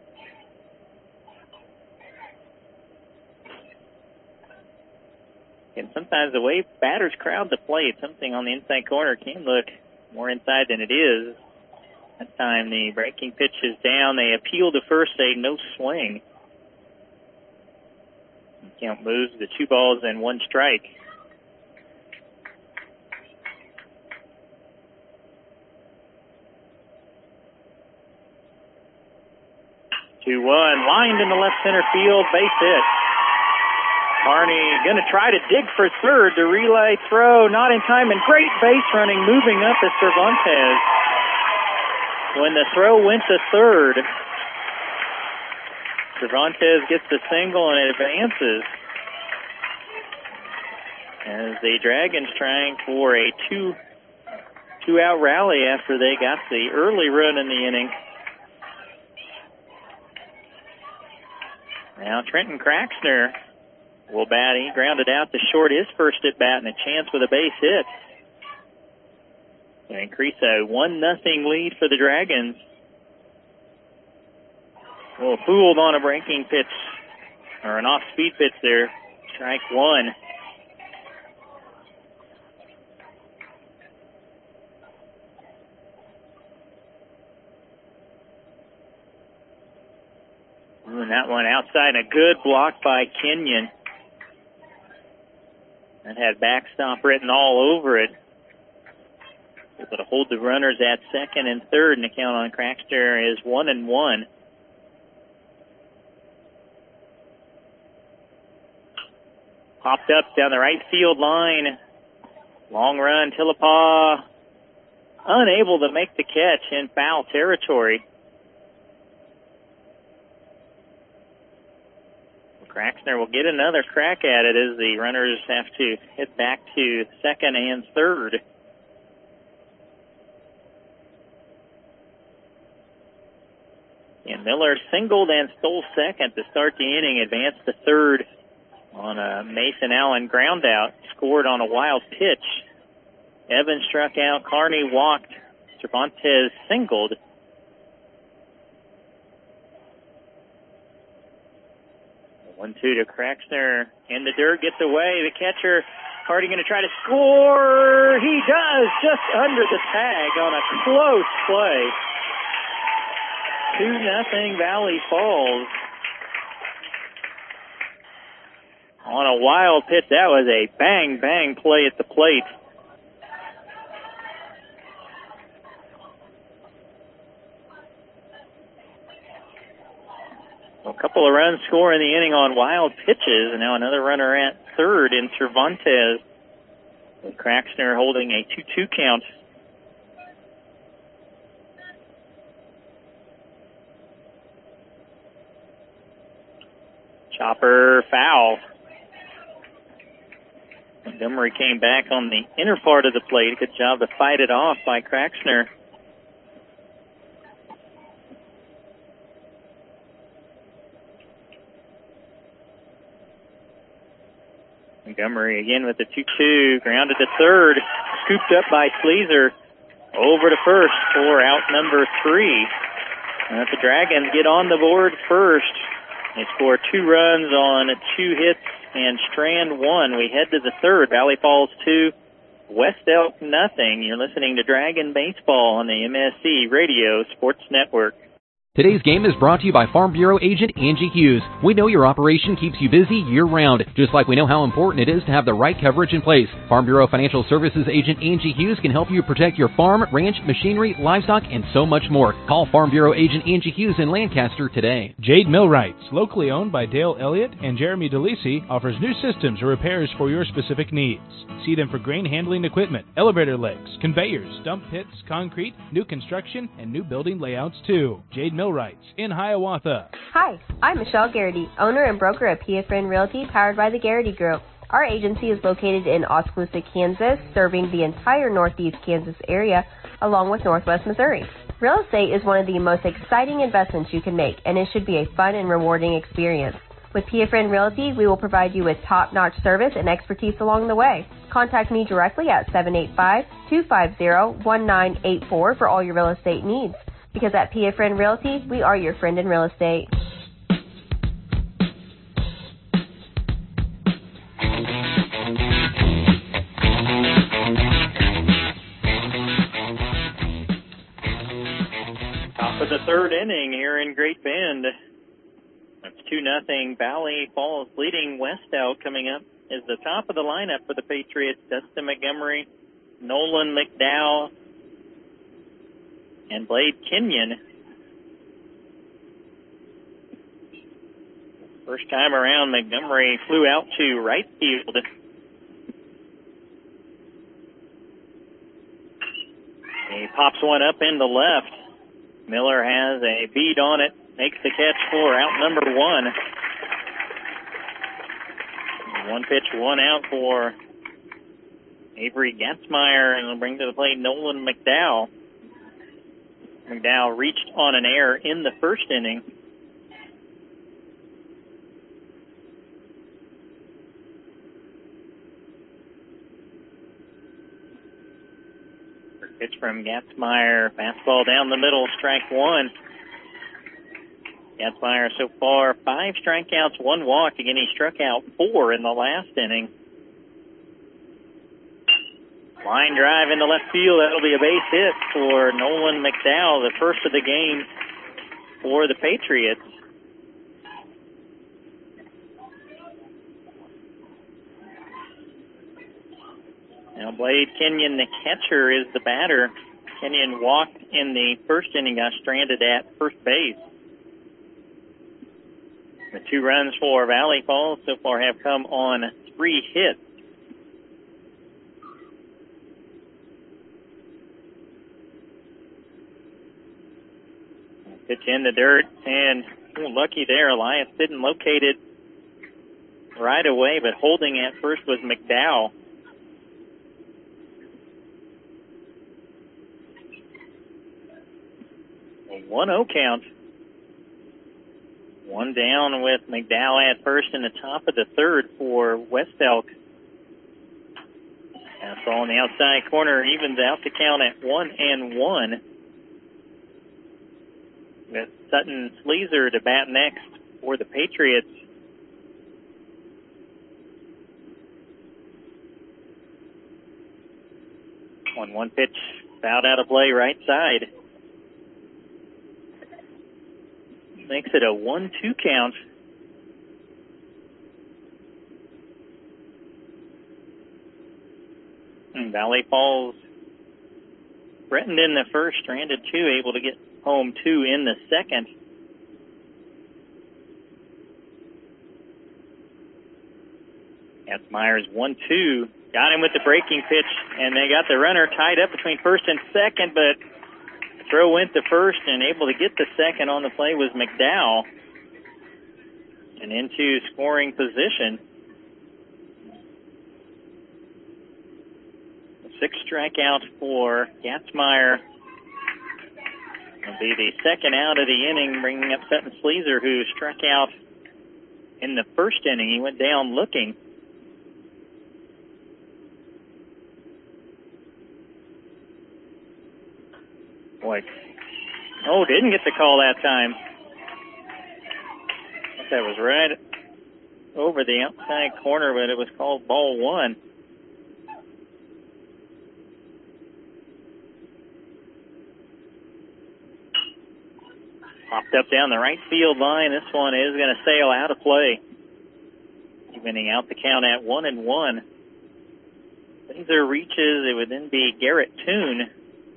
And sometimes the way batters crowd the plate, something on the inside corner can look more inside than it is. That time the breaking pitch is down. They appeal to first, say no swing. The count moves to two balls and one strike. two one, lined in the left center field, base hit. Carney going to try to dig for third. The relay throw, not in time, and great base running, moving up is Cervantes. When the throw went to third, Cervantes gets the single and it advances. As the Dragons trying for a two, two-out rally after they got the early run in the inning. Now Trenton Kraxner will bat. He grounded out to short his first at bat and a chance with a base hit. To increase a one nothing lead for the Dragons. Well, fooled on a breaking pitch, or an off-speed pitch there. Strike one. Ooh, and that one outside, and a good block by Kenyon. That had backstop written all over it. Able to hold the runners at second and third, and the count on Kraxner is one and one. Popped up down the right field line. Long run, Tillepaw unable to make the catch in foul territory. Kraxner will get another crack at it as the runners have to head back to second and third. And Miller singled and stole second to start the inning, advanced to third on a Mason Allen ground out, scored on a wild pitch. Evans struck out, Carney walked, Cervantes singled. one two to Kraxner in the dirt, gets away. The catcher, Hardy going to try to score. He does, just under the tag on a close play. two nothing Valley Falls. On a wild pitch, that was a bang, bang play at the plate. A couple of runs score in the inning on wild pitches, and now another runner at third in Cervantes, with Kraxner holding a two two count. Chopper foul. Montgomery came back on the inner part of the plate. Good job to fight it off by Kraxner. Montgomery again with the two two, grounded to third, scooped up by Sleezer. Over to first for out number three. And the Dragons get on the board first. They score two runs on two hits and strand one. We head to the third. Valley Falls two, West Elk nothing. You're listening to Dragon Baseball on the M S C Radio Sports Network. Today's game is brought to you by Farm Bureau agent Angie Hughes. We know your operation keeps you busy year-round, just like we know how important it is to have the right coverage in place. Farm Bureau Financial Services agent Angie Hughes can help you protect your farm, ranch, machinery, livestock, and so much more. Call Farm Bureau agent Angie Hughes in Lancaster today. Jade Millwrights, locally owned by Dale Elliott and Jeremy DeLisi, offers new systems or repairs for your specific needs. See them for grain handling equipment, elevator legs, conveyors, dump pits, concrete, new construction, and new building layouts too. Jade Millwrights in Hiawatha. Hi, I'm Michelle Garrity, owner and broker at P F N Realty, powered by the Garrity Group. Our agency is located in Oskaloosa, Kansas, serving the entire northeast Kansas area, along with northwest Missouri. Real estate is one of the most exciting investments you can make, and it should be a fun and rewarding experience. With P F N Realty, we will provide you with top-notch service and expertise along the way. Contact me directly at seven eight five, two five zero, one nine eight four for all your real estate needs. Because at P F N Realty, we are your friend in real estate. Top of the third inning here in Great Bend. It's two nothing. Valley Falls leading West Elk. Coming up is the top of the lineup for the Patriots. Dustin Montgomery, Nolan McDowell, and Blade Kenyon. First time around, Montgomery flew out to right field. He pops one up in the left. Miller has a bead on it, makes the catch for out number one. One pitch, one out for Avery Gatzmeyer, and will bring to the plate Nolan McDowell. McDowell reached on an error in the first inning. First pitch from Gatzmeyer. Fastball down the middle, strike one. Gatzmeyer so far five strikeouts, one walk. Again, he struck out four in the last inning. Line drive into left field. That'll be a base hit for Nolan McDowell, the first of the game for the Patriots. Now Blade Kenyon, the catcher, is the batter. Kenyon walked in the first inning, got stranded at first base. The two runs for Valley Falls so far have come on three hits. Pitch in the dirt, and oh, lucky there. Elias didn't locate it right away, but holding at first was McDowell. A one oh count. One down with McDowell at first in the top of the third for West Elk. Fastball on the outside corner evens out the count at one and one. With Sutton Sleezer to bat next for the Patriots. One one pitch, fouled out of play right side. Makes it a one two count. And Valley Falls threatened in the first, stranded two, able to get home two in the second. Gatzmeyer's one two. Got him with the breaking pitch, and they got the runner tied up between first and second, but the throw went to first, and able to get the second on the play was McDowell. And into scoring position. Six strikeouts for Gatzmeyer. It'll be the second out of the inning, bringing up Sutton Sleezer, who struck out in the first inning. He went down looking. Boy. Oh, didn't get the call that time. That was right over the outside corner, but it was called ball one. Popped up down the right field line. This one is going to sail out of play. Evening out the count at one and one. Laser reaches. It would then be Garrett Toon.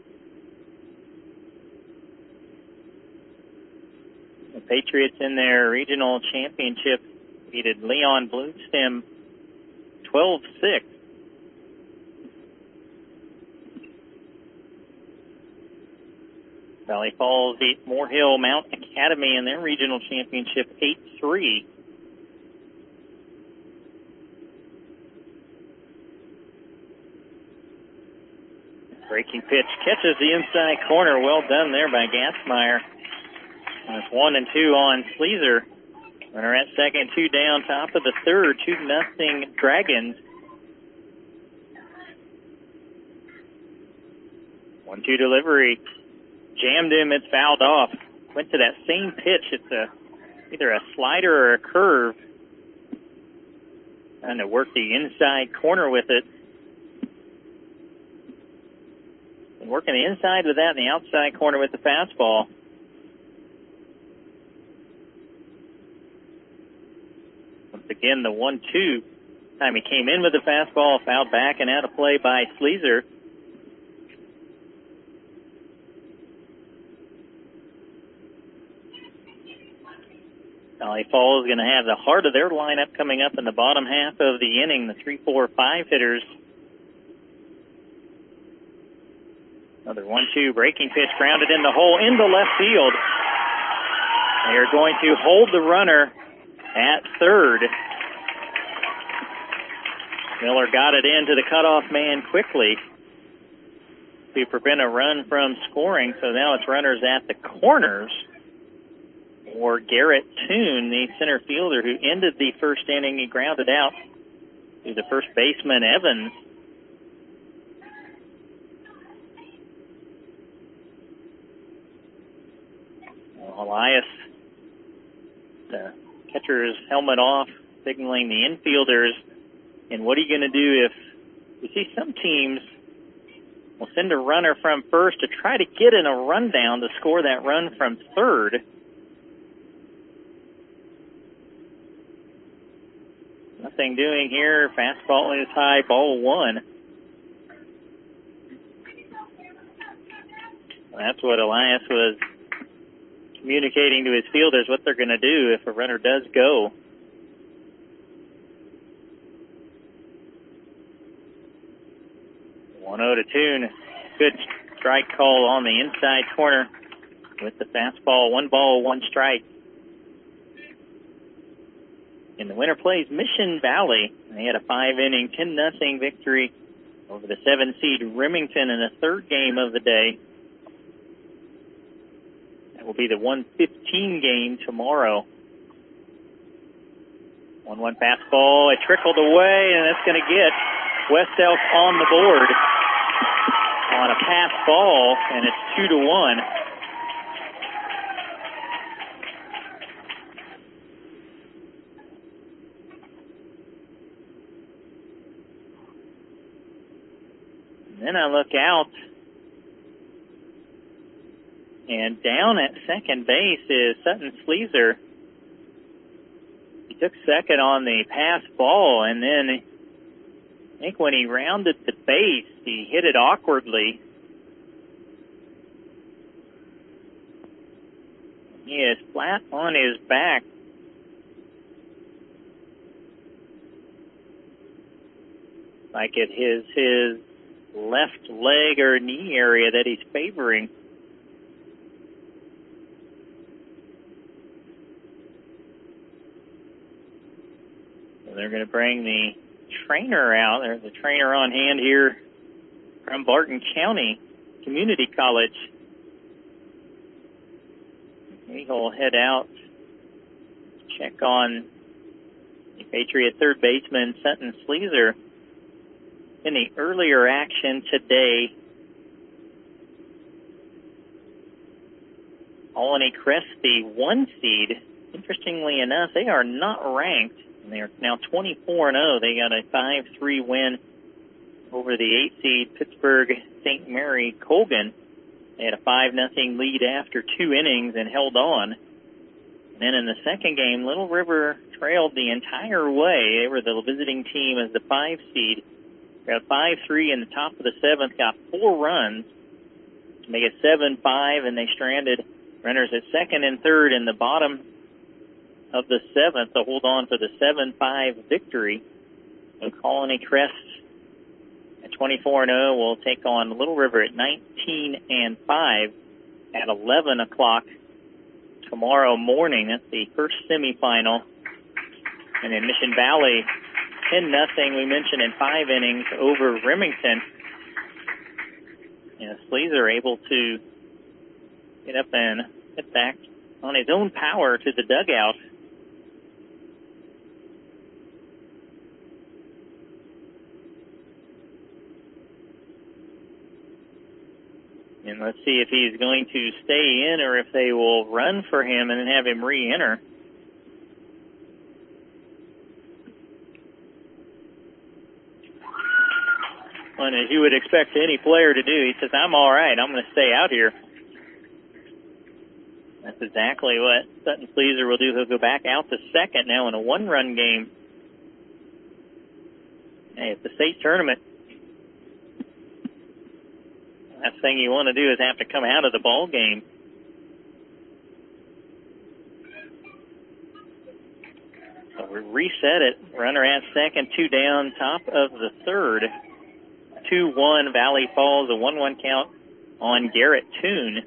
The Patriots in their regional championship defeated Leon Bluestem twelve six. Valley Falls beat Moore-Hill Mount Academy in their regional championship eight three. Breaking pitch catches the inside corner. Well done there by Gassmeyer. And it's one and two on Sleezer. Runner at second, two down, top of the third, two nothing Dragons. one two delivery. Jammed him, it's fouled off. Went to that same pitch. It's a either a slider or a curve. Trying to work the inside corner with it. And working the inside with that and the outside corner with the fastball. Once again, the one two. Time he came in with the fastball, fouled back and out of play by Sleezer. Valley Falls is going to have the heart of their lineup coming up in the bottom half of the inning, the three four five hitters. Another one two breaking pitch grounded in the hole into left field. They are going to hold the runner at third. Miller got it into the cutoff man quickly to prevent a run from scoring, so now it's runners at the corners. Or Garrett Toon, the center fielder who ended the first inning. He grounded out to the first baseman, Evans. Well, Elias, the catcher's helmet off, signaling the infielders. And what are you going to do if you see some teams will send a runner from first to try to get in a rundown to score that run from third? Nothing doing here. Fastball is high, ball one. Well, that's what Elias was communicating to his fielders, what they're going to do if a runner does go. one oh to Toon. Good strike call on the inside corner with the fastball. One ball, one strike. And the winner plays Mission Valley. They had a five-inning, ten nothing victory over the seven-seed Remington in the third game of the day. That will be the one fifteen game tomorrow. one one fastball. It trickled away, and it's going to get West Elk on the board on a pass ball, and it's two to one. Then I look out, and down at second base is Sutton Sleezer. He took second on the pass ball, and then I think when he rounded the base, he hit it awkwardly. He is flat on his back. Like it is his left leg or knee area that he's favoring. So they're going to bring the trainer out. There's a trainer on hand here from Barton County Community College. He'll head out, check on the Patriot third baseman Sutton Sleezer. In the earlier action today, Colony Crest, the one seed. Interestingly enough, they are not ranked. And they are now twenty-four and oh. They got a five three win over the eight seed Pittsburgh Saint Mary Colgan. They had a five nothing lead after two innings and held on. And then in the second game, Little River trailed the entire way. They were the visiting team as the five seed. Got five three in the top of the seventh, got four runs to make it seven five, and they stranded runners at second and third in the bottom of the seventh to hold on for the seven five victory. So Colony Crest at twenty-four and oh will take on Little River at nineteen and five at eleven o'clock tomorrow morning. That's the first semifinal. And in Mission Valley, ten nothing, we mentioned, in five innings over Remington. You know, Sleezer able to get up and get back on his own power to the dugout. And let's see if he's going to stay in or if they will run for him and then have him re-enter. And as you would expect any player to do, he says, I'm all right, I'm going to stay out here. That's exactly what Sutton Sleezer will do. He'll go back out to second now in a one-run game. Hey, it's the state tournament. Last thing you want to do is have to come out of the ball game. So we reset it. Runner at second, two down, top of the third. two one Valley Falls, a one one count on Garrett Toon.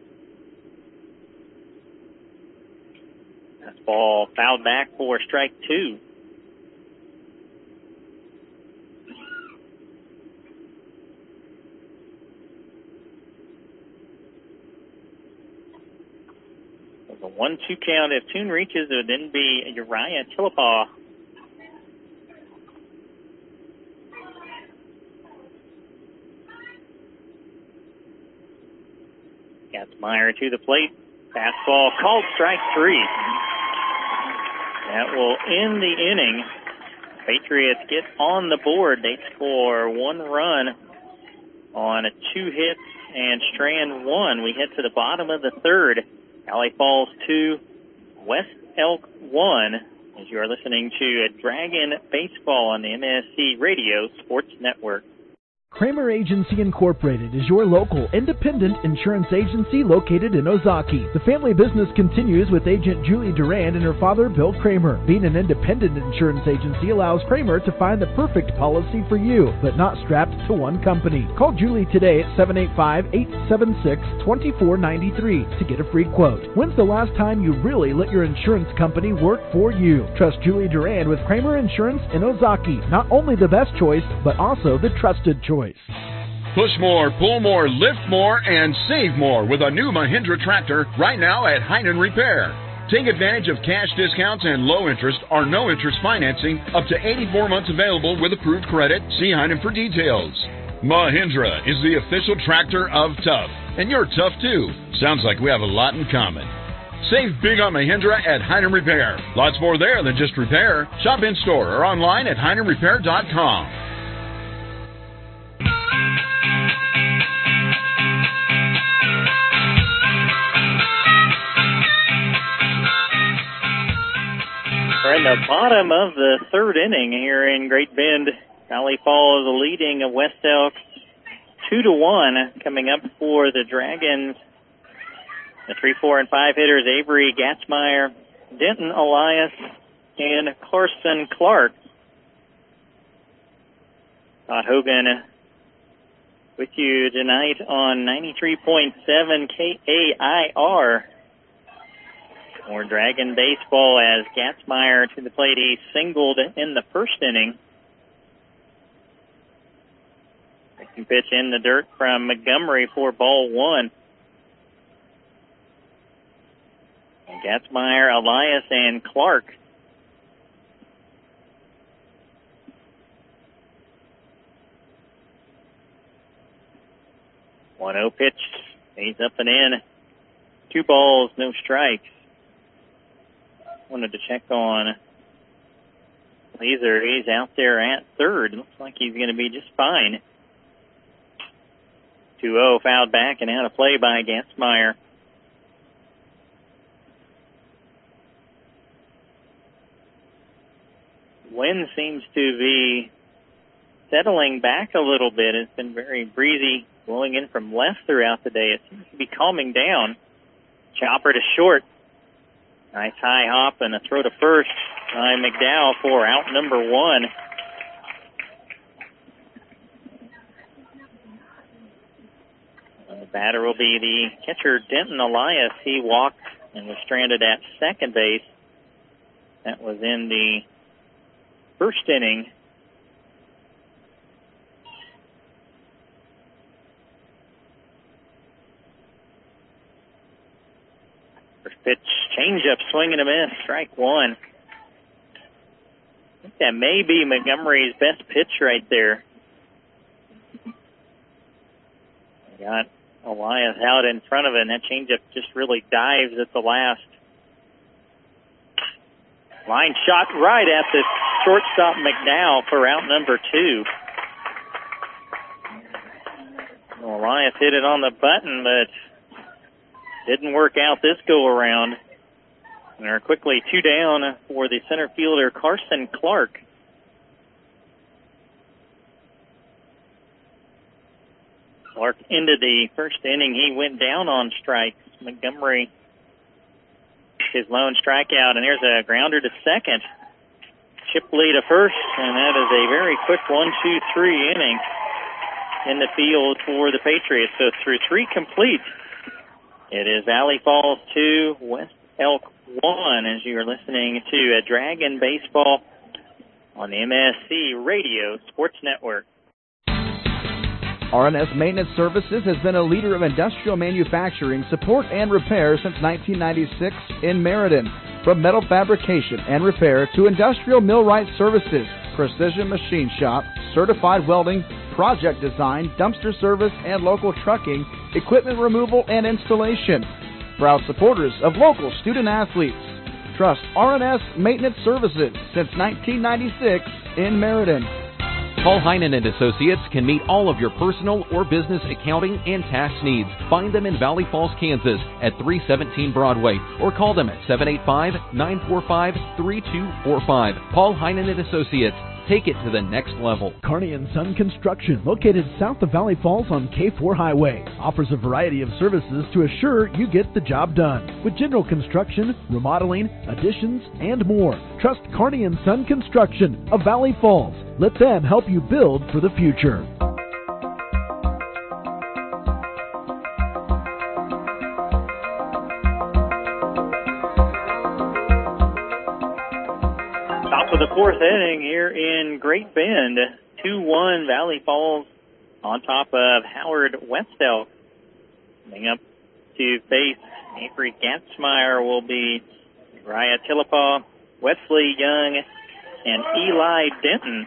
That ball fouled back for strike two. A one two count. If Toon reaches, it would then be Uriah Tillapaw. Gatzmeyer to the plate. Fastball called strike three. That will end the inning. Patriots get on the board. They score one run on a two hits and strand one. We head to the bottom of the third. Valley Falls two, West Elk one, as you are listening to a Dragon Baseball on the M S C Radio Sports Network. Kramer Agency Incorporated is your local independent insurance agency located in Ozaki. The family business continues with agent Julie Durand and her father, Bill Kramer. Being an independent insurance agency allows Kramer to find the perfect policy for you, but not strapped to one company. Call Julie today at seven eight five, eight seven six, two four nine three to get a free quote. When's the last time you really let your insurance company work for you? Trust Julie Durand with Kramer Insurance in Ozaki. Not only the best choice, but also the trusted choice. Push more, pull more, lift more, and save more with a new Mahindra tractor right now at Heinen Repair. Take advantage of cash discounts and low interest or no interest financing up to eighty-four months available with approved credit. See Heinen for details. Mahindra is the official tractor of tough, and you're tough too. Sounds like we have a lot in common. Save big on Mahindra at Heinen Repair. Lots more there than just repair. Shop in store or online at heinen repair dot com. We're in the bottom of the third inning here in Great Bend. Valley Falls leading of West Elk two to one. Coming up for the Dragons, the three, four, and five hitters: Avery Gatzmeyer, Denton Elias, and Carson Clark. Todd Hogan with you tonight on ninety-three point seven K A I R. More Dragon Baseball as Gatzmeyer to the plate. He singled in the first inning. Second pitch in the dirt from Montgomery for ball one. And Gatzmeyer, Elias, and Clark. one oh pitch. He's up and in. Two balls, no strikes. Wanted to check on Laser. He's out there at third. Looks like he's going to be just fine. two oh fouled back and out of play by Gansmeyer. Wind seems to be settling back a little bit. It's been very breezy, blowing in from left throughout the day. It seems to be calming down. Chopper to short. Nice high hop and a throw to first by McDowell for out number one. The batter will be the catcher, Denton Elias. He walked and was stranded at second base. That was in the first inning. First pitch, changeup, swing and a miss, strike one. I think that may be Montgomery's best pitch right there. Got Elias out in front of it, and that changeup just really dives at the last. Line shot right at the shortstop McDowell for out number two. Well, Elias hit it on the button, but didn't work out this go-around. And they're quickly two down for the center fielder, Carson Clark. Clark ended the first inning. He went down on strikes. Montgomery, his lone strikeout, and there's a grounder to second. Shipley to first, and that is a very quick one, two, three inning in the field for the Patriots. So through three complete, it is Valley Falls two, West Elk one, as you are listening to a Dragon Baseball on the M S C Radio Sports Network. R and S Maintenance Services has been a leader of industrial manufacturing, support, and repair since nineteen ninety-six in Meriden. From metal fabrication and repair to industrial millwright services, precision machine shop, certified welding, project design, dumpster service, and local trucking, equipment removal and installation. Proud supporters of local student athletes. Trust R and S Maintenance Services since nineteen ninety-six in Meriden. Paul Heinen and Associates can meet all of your personal or business accounting and tax needs. Find them in Valley Falls, Kansas at three seventeen Broadway or call them at seven eight five, nine four five, three two four five. Paul Heinen and Associates. Take it to the next level. Carney and Son Construction, located south of Valley Falls on K four Highway, offers a variety of services to assure you get the job done. With general construction, remodeling, additions, and more. Trust Carney and Son Construction of Valley Falls. Let them help you build for the future. Top of the fourth inning here in Great Bend. two one Valley Falls on top of Howard West Elk. Coming up to face Avery Gansmeyer will be Raya Tillapaw, Wesley Young, and Eli Denton.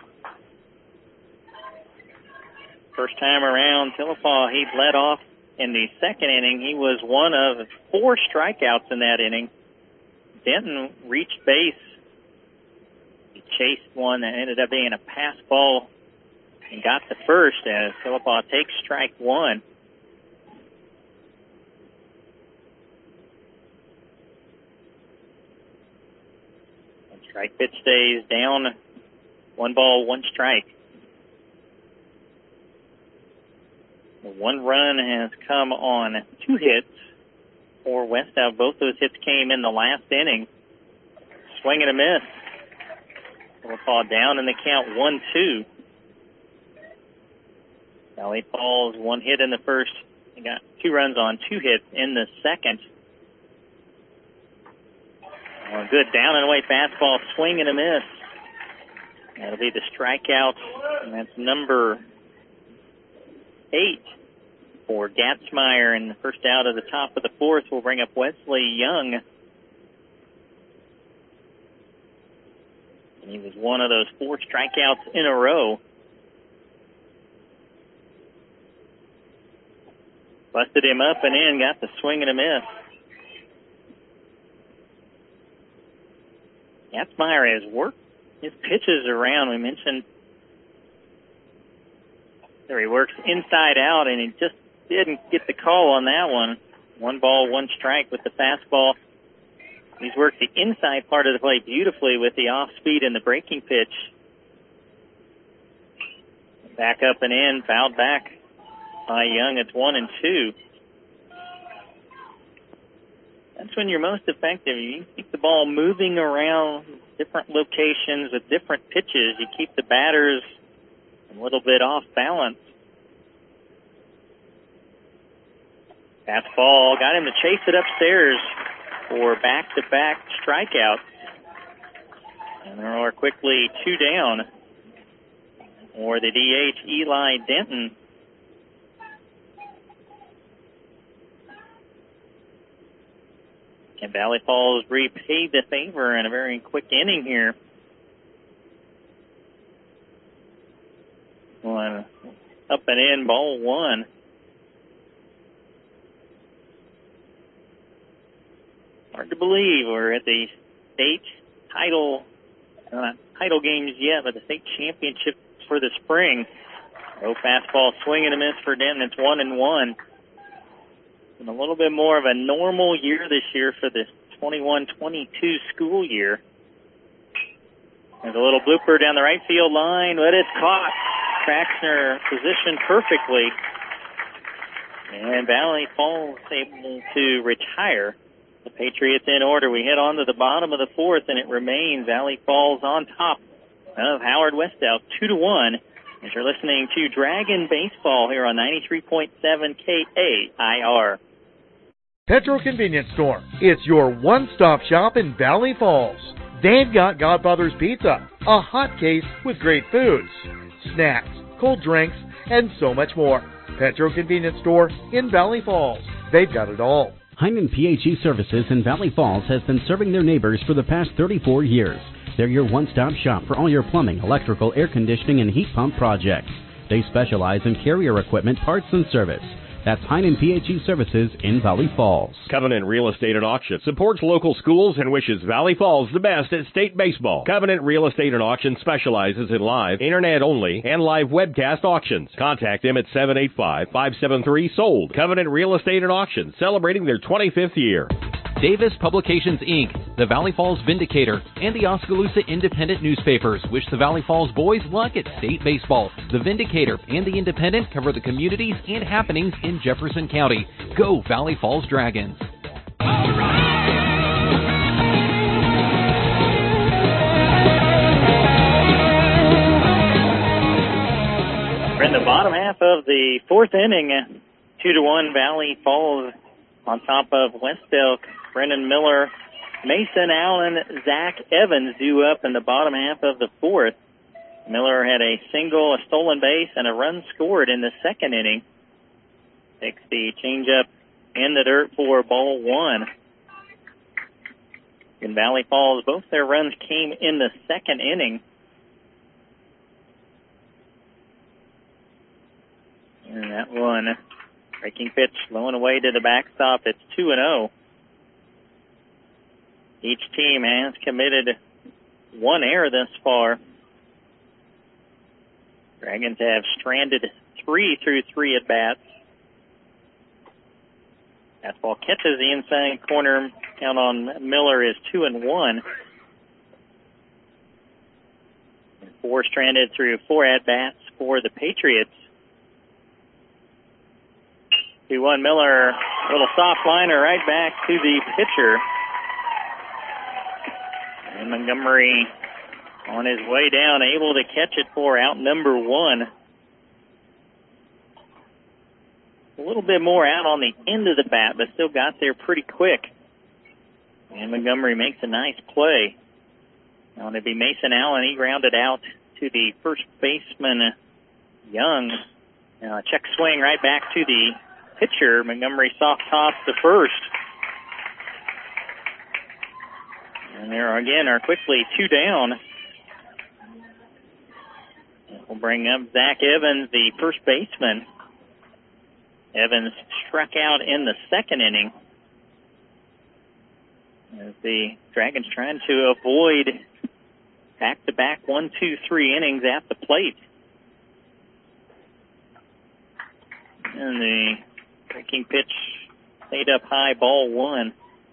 First time around, Tillapaw, he led off in the second inning. He was one of four strikeouts in that inning. Denton reached base. He chased one that ended up being a pass ball and got the first as Tillapaw takes strike one. And strike pitch stays down. One ball, one strike. One run has come on two hits for West Elk. Both those hits came in the last inning. Swing and a miss. Will fall down in the count one two. Valley Falls, one hit in the first. They got two runs on two hits in the second. Oh, good down and away fastball, swing and a miss. That'll be the strikeout, and that's number eight for Gansmeyer. And the first out of the top of the fourth will bring up Wesley Young. And he was one of those four strikeouts in a row. Busted him up and in, got the swing and a miss. Gatzmeyer has worked his pitches around. We mentioned there he works inside out, and he just didn't get the call on that one. One ball, one strike with the fastball. He's worked the inside part of the plate beautifully with the off speed and the breaking pitch. Back up and in, fouled back by Young. It's one and two. That's when you're most effective. You keep the ball moving around different locations with different pitches. You keep the batters a little bit off balance. Fastball got him to chase it upstairs for back-to-back strikeouts. And there are quickly two down for the D H, Eli Denton. And Valley Falls repaid the favor in a very quick inning here. One up and in, ball one. Hard to believe we're at the state title, not title games yet, but the state championship for the spring. No fastball, swing and a miss for Denton. It's one and one. And a little bit more of a normal year this year for the twenty-one twenty-two school year. There's a little blooper down the right field line, but it's caught. Traxner positioned perfectly. And Valley Falls able to retire. The Patriots in order. We head on to the bottom of the fourth, and it remains Valley Falls on top of Howard Westell, two to one. As you're listening to Dragon Baseball here on ninety-three point seven K A I R. Petro Convenience Store. It's your one-stop shop in Valley Falls. They've got Godfather's Pizza, a hot case with great foods, snacks, cold drinks, and so much more. Petro Convenience Store in Valley Falls. They've got it all. Hyman P H E Services in Valley Falls has been serving their neighbors for the past thirty-four years. They're your one-stop shop for all your plumbing, electrical, air conditioning, and heat pump projects. They specialize in carrier equipment, parts, and service. That's Hyman P H E Services in Valley Falls. Covenant Real Estate and Auction supports local schools and wishes Valley Falls the best at state baseball. Covenant Real Estate and Auction specializes in live, internet-only, and live webcast auctions. Contact them at seven eight five, five seven three, sold. Covenant Real Estate and Auction, celebrating their twenty-fifth year. Davis Publications, Incorporated, the Valley Falls Vindicator, and the Oskaloosa Independent newspapers wish the Valley Falls boys luck at state baseball. The Vindicator and the Independent cover the communities and happenings in Jefferson County. Go Valley Falls Dragons. We're in the bottom half of the fourth inning. Two to one Valley Falls on top of West Elk. Brendan Miller, Mason Allen, Zach Evans due up in the bottom half of the fourth. Miller had a single, a stolen base, and a run scored in the second inning. Takes the changeup in the dirt for ball one. In Valley Falls, both their runs came in the second inning. And that one, breaking pitch, blowing away to the backstop. It's two and oh. Each team has committed one error thus far. Dragons have stranded three through three at-bats. Fastball catches the inside corner. Count on Miller is two and one. And four stranded through four at-bats for the Patriots. two one Miller, little soft liner right back to the pitcher. And Montgomery on his way down, able to catch it for out number one. A little bit more out on the end of the bat, but still got there pretty quick. And Montgomery makes a nice play. Now it'll be Mason Allen. He grounded out to the first baseman, Young. Now a check swing right back to the pitcher. Montgomery soft toss to first. And there again are quickly two down. We'll bring up Zach Evans, the first baseman. Evans struck out in the second inning as the Dragons trying to avoid back-to-back one, two, three innings at the plate. And the breaking pitch stayed up high, ball one.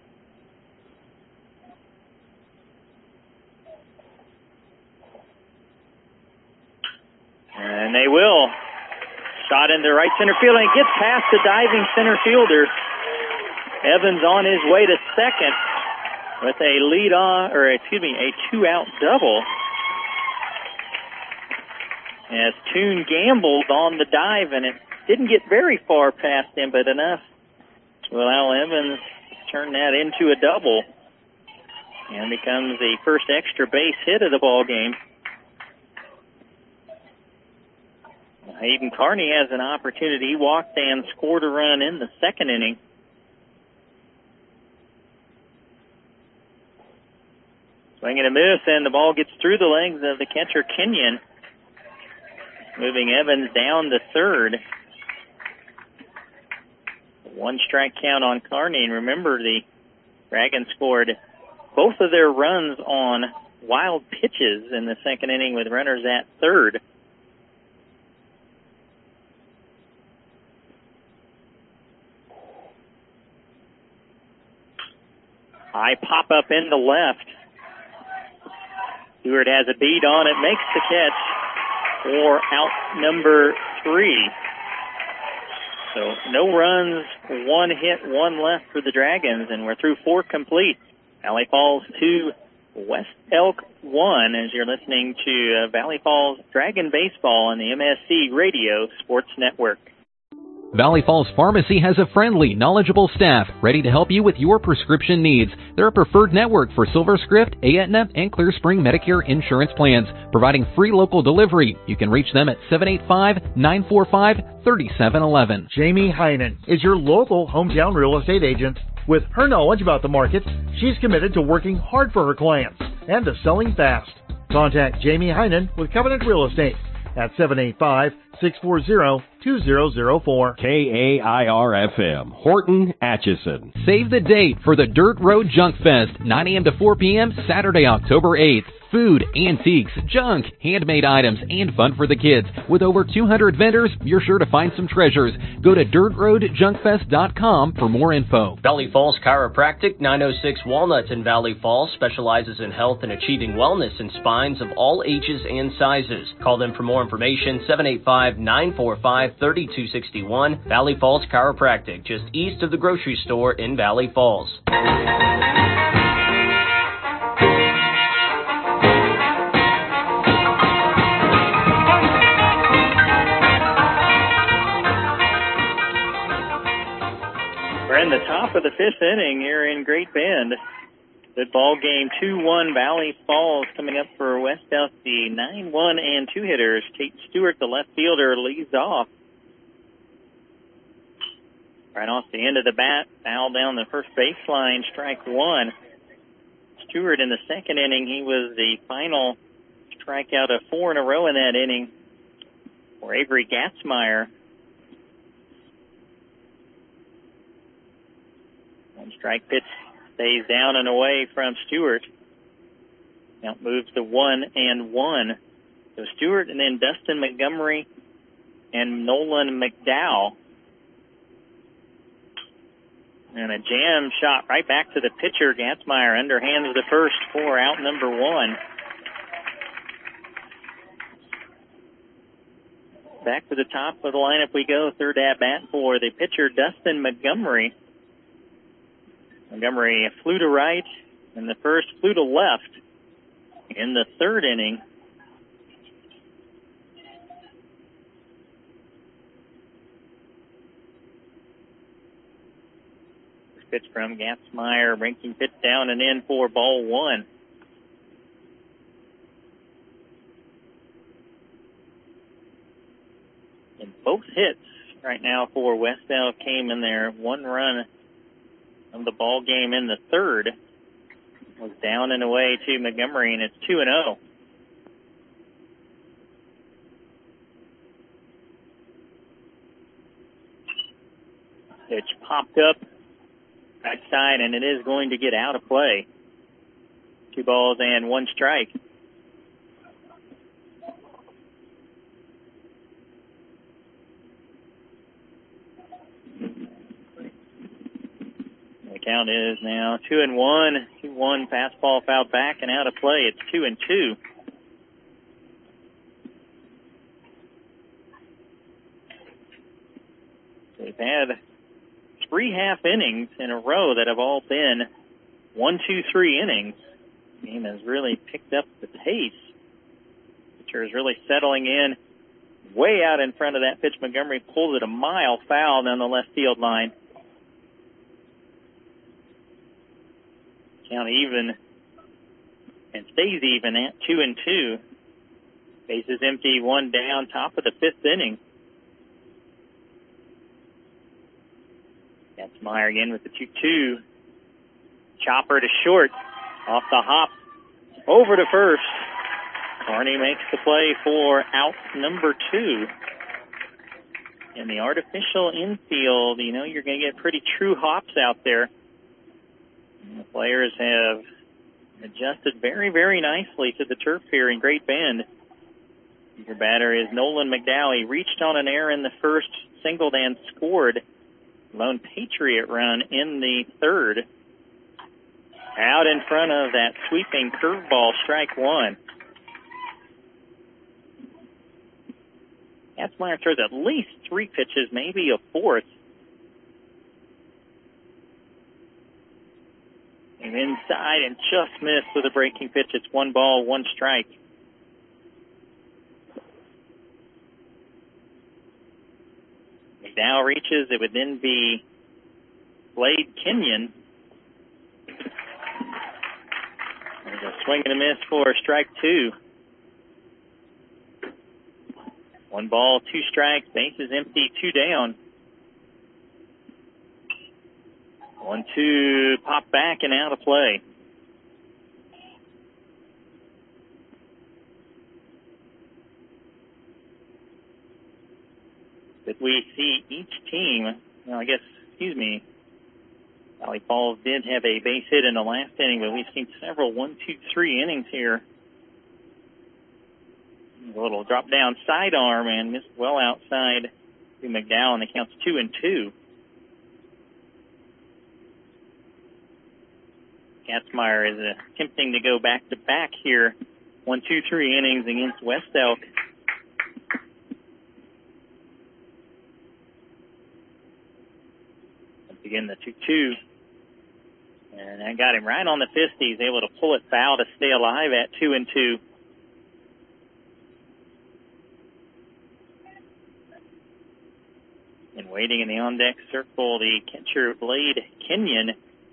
And they will. Shot into right center field, and it gets past the diving center fielder. Evans on his way to second with a lead on, or excuse me, a two-out double. As Toon gambled on the dive, and it didn't get very far past him, but enough to allow Evans to turn that into a double. And becomes the first extra base hit of the ball game. Hayden Carney has an opportunity. He walked and scored a run in the second inning. Swing and a miss, and the ball gets through the legs of the catcher, Kenyon. Moving Evans down to third. One strike count on Carney. And remember, the Dragons scored both of their runs on wild pitches in the second inning with runners at third. High pop up in the left. Stewart has a beat on it, makes the catch for out number three. So no runs, one hit, one left for the Dragons, and we're through four complete. Valley Falls two, West Elk one, as you're listening to uh, Valley Falls Dragon Baseball on the M S C Radio Sports Network. Valley Falls Pharmacy has a friendly, knowledgeable staff ready to help you with your prescription needs. They're a preferred network for SilverScript, Aetna, and Clear Spring Medicare insurance plans, providing free local delivery. You can reach them at seven eight five, nine four five, three seven one one. Jamie Heinen is your local hometown real estate agent. With her knowledge about the market, she's committed to working hard for her clients and to selling fast. Contact Jamie Heinen with Covenant Real Estate at seven eight five, six four zero, two zero zero four. K A I R F M, Horton, Atchison. Save the date for the Dirt Road Junk Fest, nine a.m. to four p.m., Saturday, October eighth. Food, antiques, junk, handmade items, and fun for the kids. With over two hundred vendors, you're sure to find some treasures. Go to dirt road junk fest dot com for more info. Valley Falls Chiropractic, nine oh six Walnut in Valley Falls, specializes in health and achieving wellness in spines of all ages and sizes. Call them for more information, seven eight five, nine four five, three two six one. Valley Falls Chiropractic, just east of the grocery store in Valley Falls. We're in the top of the fifth inning here in Great Bend. Good ball game, two one Valley Falls coming up for West Elk, the nine one and two hitters. Tate Stewart, the left fielder, leads off. Right off the end of the bat, foul down the first baseline, strike one. Stewart in the second inning, he was the final strikeout of four in a row in that inning for Avery Gatzmeyer. One strike pitch stays down and away from Stewart. Now moves to one and one. So Stewart and then Dustin Montgomery and Nolan McDowell. And a jam shot right back to the pitcher. Gatzmeyer underhands the first for out number one. Back to the top of the lineup we go. Third at bat for the pitcher, Dustin Montgomery. Montgomery flew to right, and the first flew to left in the third inning. Pitch from Gatzmeyer, breaking pitch down and in for ball one. And both hits right now for West Elk came in there. One run of the ball game in the third was down and away to Montgomery, and it's two and oh. Pitch popped up right side, and it is going to get out of play. Two balls and one strike. The count is now two and one. Two one fastball fouled back and out of play. It's two and two. They've had three half innings in a row that have all been one, two, three innings. The game has really picked up the pace. Pitcher is really settling in way out in front of that pitch. Montgomery pulls it a mile foul down the left field line. Count even and stays even at two and two. Bases empty, one down, top of the fifth inning. Katzmeyer again with the two two. Chopper to short. Off the hop. Over to first. Carney makes the play for out number two. In the artificial infield, you know you're going to get pretty true hops out there. And the players have adjusted very, very nicely to the turf here in Great Bend. Your batter is Nolan McDowell. He reached on an error in the first, singled and scored. Lone Patriot run in the third. Out in front of that sweeping curveball, strike one. Katzmeyer throws at least three pitches, maybe a fourth. And inside and just missed with a breaking pitch. It's one ball, one strike. McDowell reaches. It would then be Blade Kenyon. There's a swing and a miss for strike two. One ball, two strikes, bases empty, two down. One, two, pop back and out of play. But we see each team, well, I guess, excuse me, Valley Falls did have a base hit in the last inning, but we've seen several one, two, three innings here. A little drop down sidearm and missed well outside to McDowell, and the count's two and two. Katzmeyer is attempting to go back to back here. One, two, three innings against West Elk. Once again, the two two. And I got him right on the fist. He's able to pull it foul to stay alive at two and two. And waiting in the on-deck circle, the catcher, Blade Kenyon.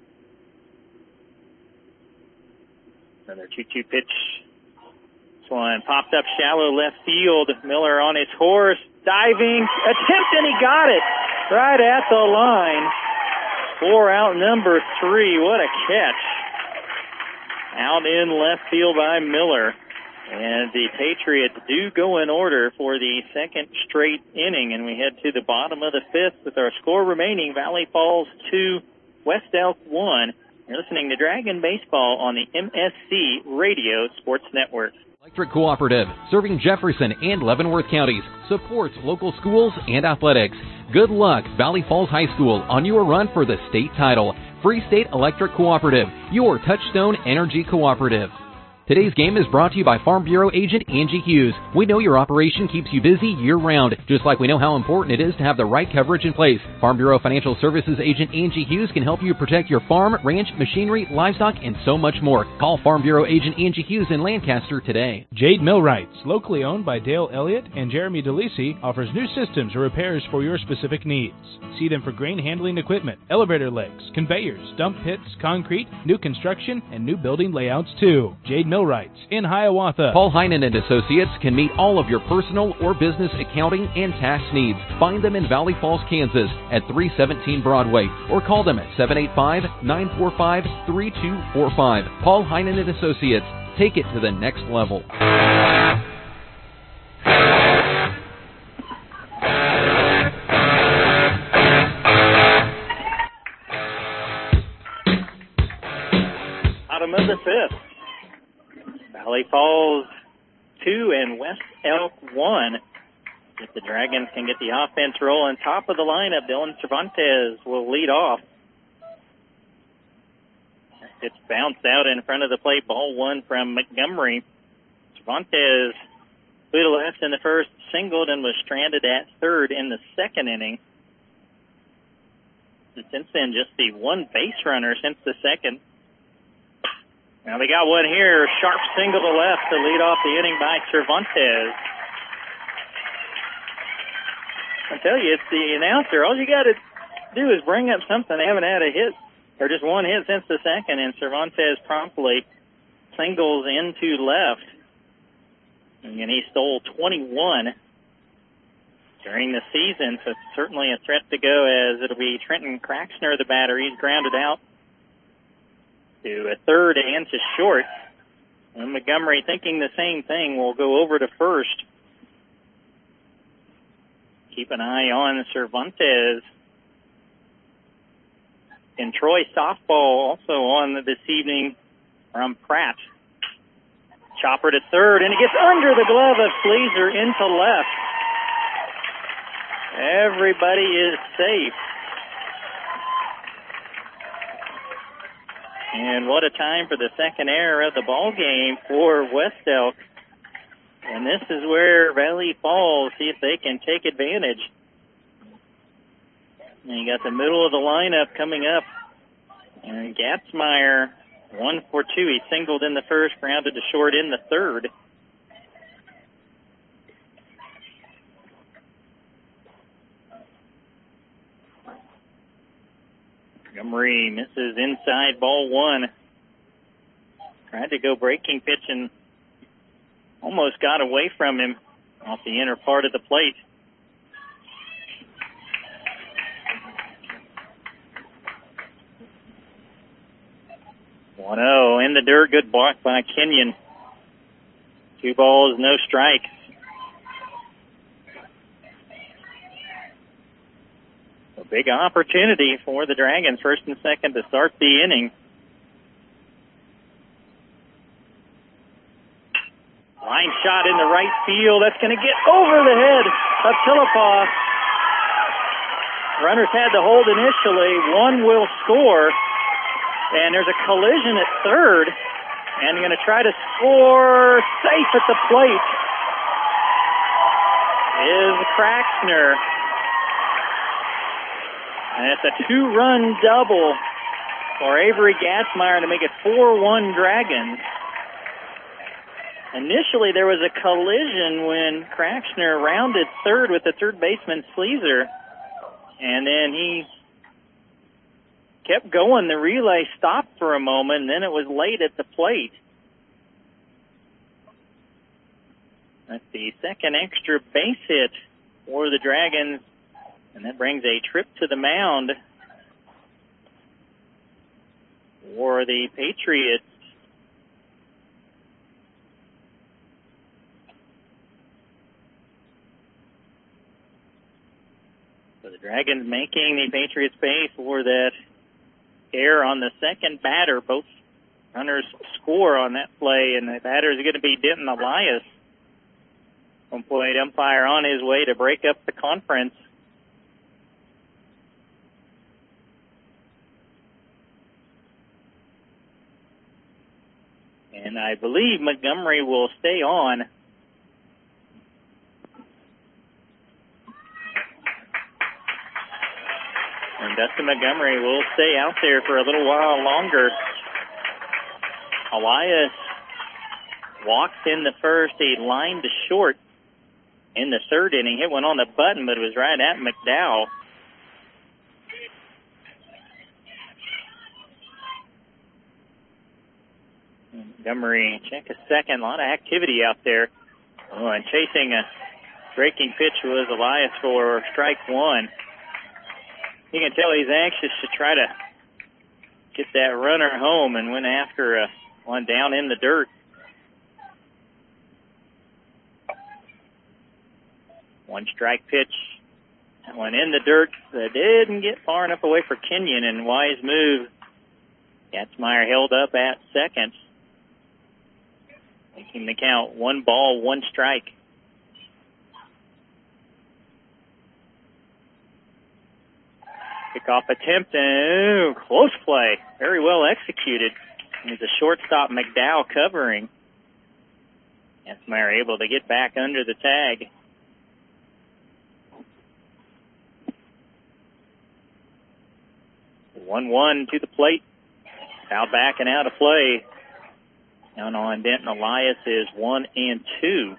Another two two pitch. This one popped up shallow left field. Miller on his horse, diving, attempt, and he got it right at the line. For out number three. What a catch. Out in left field by Miller. And the Patriots do go in order for the second straight inning, and we head to the bottom of the fifth with our score remaining. Valley Falls two, West Elk one. You're listening to Dragon Baseball on the M S C Radio Sports Network. Electric Cooperative, serving Jefferson and Leavenworth counties, supports local schools and athletics. Good luck, Valley Falls High School, on your run for the state title. Free State Electric Cooperative, your Touchstone Energy Cooperative. Today's game is brought to you by Farm Bureau agent Angie Hughes. We know your operation keeps you busy year-round, just like we know how important it is to have the right coverage in place. Farm Bureau Financial Services agent Angie Hughes can help you protect your farm, ranch, machinery, livestock, and so much more. Call Farm Bureau agent Angie Hughes in Lancaster today. Jade Millwrights, locally owned by Dale Elliott and Jeremy DeLisi, offers new systems or repairs for your specific needs. See them for grain handling equipment, elevator legs, conveyors, dump pits, concrete, new construction, and new building layouts too. Jade Millwrights in Hiawatha. Paul Heinen and Associates can meet all of your personal or business accounting and tax needs. Find them in Valley Falls, Kansas at three seventeen Broadway, or call them at seven eight five, nine four five, three two four five. Paul Heinen and Associates. Take it to the next level. of the fifth. Valley Falls two and West Elk one. If the Dragons can get the offense rolling, top of the lineup, Dylan Cervantes will lead off. It's bounced out in front of the plate. Ball one from Montgomery. Cervantes flew to left in the first, singled, and was stranded at third in the second inning. And since then, just the one base runner since the second. Now we got one here. Sharp single to left to lead off the inning by Cervantes. I tell you, it's the announcer. All you got to do is bring up something. They haven't had a hit, or just one hit since the second, and Cervantes promptly singles into left. And he stole twenty-one during the season, so it's certainly a threat to go, as it'll be Trenton Craxner, the batter. He's grounded out to a third and to short. And Montgomery, thinking the same thing, will go over to first. Keep an eye on Cervantes. And Troy softball also on this evening from Pratt. Chopper to third, and it gets under the glove of Fleaser into left. Everybody is safe. And what a time for the second error of the ball game for West Elk. And this is where Valley Falls see if they can take advantage. And you got the middle of the lineup coming up. And Gatzmeyer, one for two. He singled in the first, grounded to short in the third. Montgomery misses inside, ball one. Tried to go breaking pitch and almost got away from him off the inner part of the plate. one oh in the dirt. Good block by Kenyon. Two balls, no strikes. A big opportunity for the Dragons, first and second, to start the inning. Line shot in the right field. That's going to get over the head of Tilipaugh. Runners had to hold initially. One will score. And there's a collision at third. And going to try to score safe at the plate is Craxner. And it's a two-run double for Avery Gatzmeyer to make it four one Dragons. Initially, there was a collision when Craxner rounded third with the third baseman, Fleaser. And then he kept going. The relay stopped for a moment, and then it was late at the plate. That's the second extra base hit for the Dragons, and that brings a trip to the mound for the Patriots. So the Dragons making the Patriots pay for that error on the second batter. Both runners score on that play, and the batter is going to be Denton Elias. Home plate umpire on his way to break up the conference. And I believe Montgomery will stay on. And Dustin Montgomery will stay out there for a little while longer. Elias walked in the first. He lined to short in the third inning. Hit one on the button, but it was right at McDowell. Montgomery, check a second. A lot of activity out there. Oh, and chasing a breaking pitch was Elias for strike one. You can tell he's anxious to try to get that runner home, and went after a one down in the dirt. One strike pitch. That one in the dirt. That didn't get far enough away for Kenyon, and wise move Gatzmeyer held up at second, making the count one ball, one strike. Kickoff attempt, and ooh, close play. Very well executed. There's a shortstop, McDowell, covering. Gatzmeyer able to get back under the tag. one one to the plate. Foul back and out of play. Down on Denton Elias is one and two.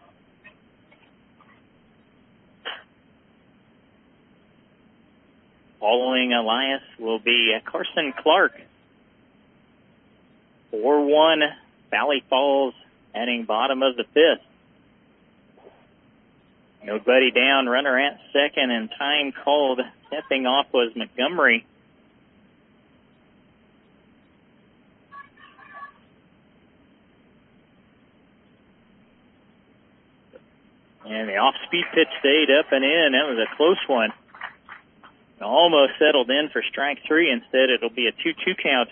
Following Elias will be Carson Clark. four one, Valley Falls, heading bottom of the fifth. Nobody down, runner at second, and time called. Stepping off was Montgomery. And the off-speed pitch stayed up and in. That was a close one. Almost settled in for strike three. Instead, it'll be a two two count.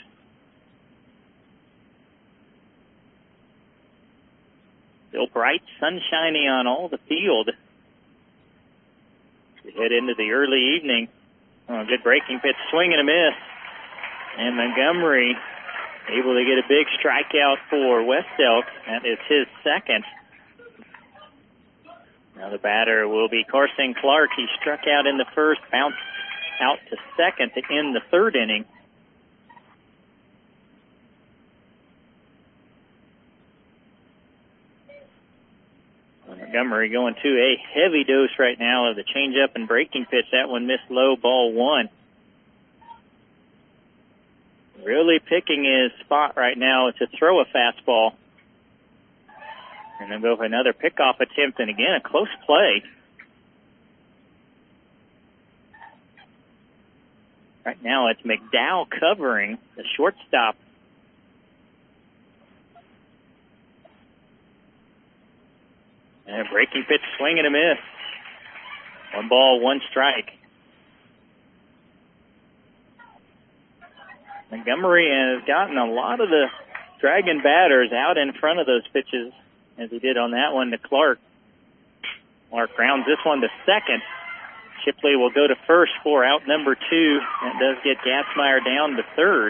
Still bright, sunshiny on all the field. We head into the early evening. Oh, good breaking pitch, swing and a miss. And Montgomery able to get a big strikeout for West Elk. That is his second. Now the batter will be Carson Clark. He struck out in the first, bounced out to second to end the third inning. Montgomery going to a heavy dose right now of the changeup and breaking pitch. That one missed low, ball one. Really picking his spot right now to throw a fastball. And then go for another pickoff attempt, and again, a close play. Right now, it's McDowell covering the shortstop. And a breaking pitch, swing and a miss. One ball, one strike. Montgomery has gotten a lot of the Dragon batters out in front of those pitches, as he did on that one to Clark. Clark grounds this one to second. Shipley will go to first for out number two. That does get Gatzmeyer down to third.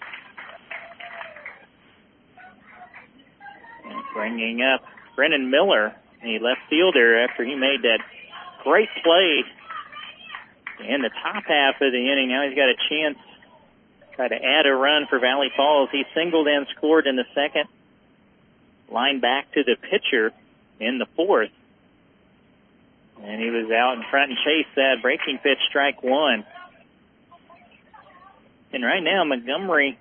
And bringing up Brennan Miller, the left fielder, after he made that great play in the top half of the inning. Now he's got a chance to try to add a run for Valley Falls. He singled and scored in the second. Line back to the pitcher in the fourth. And he was out in front and chased that breaking pitch, strike one. And right now, Montgomery,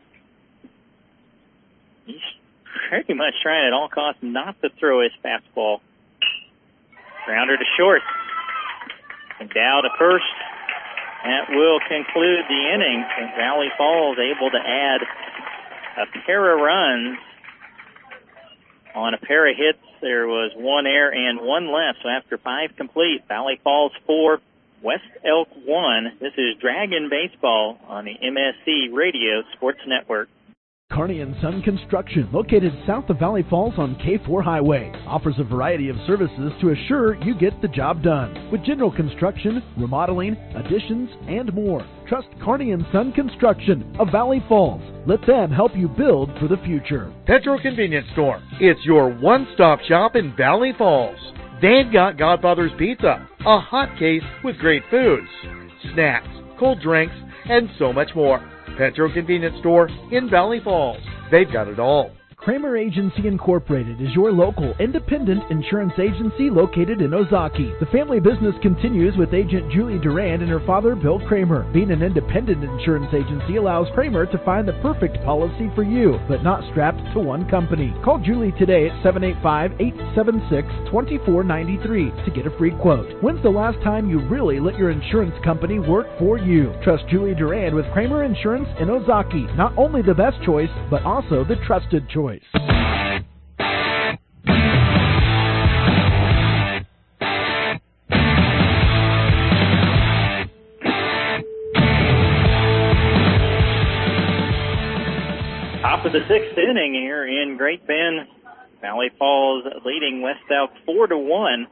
he's pretty much trying at all costs not to throw his fastball. Grounder to short. McDowell to first. That will conclude the inning. And Valley Falls able to add a pair of runs. On a pair of hits, there was one error and one left. So after five complete, Valley Falls four, West Elk one. This is Dragon Baseball on the M S C Radio Sports Network. Carney and Son Construction, located south of Valley Falls on K four Highway, offers a variety of services to assure you get the job done. With general construction, remodeling, additions, and more. Trust Carney and Son Construction of Valley Falls. Let them help you build for the future. Petro Convenience Store. It's your one-stop shop in Valley Falls. They've got Godfather's Pizza, a hot case with great foods, snacks, cold drinks, and so much more. Petro Convenience Store in Valley Falls. They've got it all. Kramer Agency Incorporated is your local independent insurance agency located in Ozaki. The family business continues with agent Julie Durand and her father, Bill Kramer. Being an independent insurance agency allows Kramer to find the perfect policy for you, but not strapped to one company. Call Julie today at seven eight five, eight seven six, two four nine three to get a free quote. When's the last time you really let your insurance company work for you? Trust Julie Durand with Kramer Insurance in Ozaki. Not only the best choice, but also the trusted choice. of the sixth inning here in Great Bend. Valley Falls leading West Elk four to one.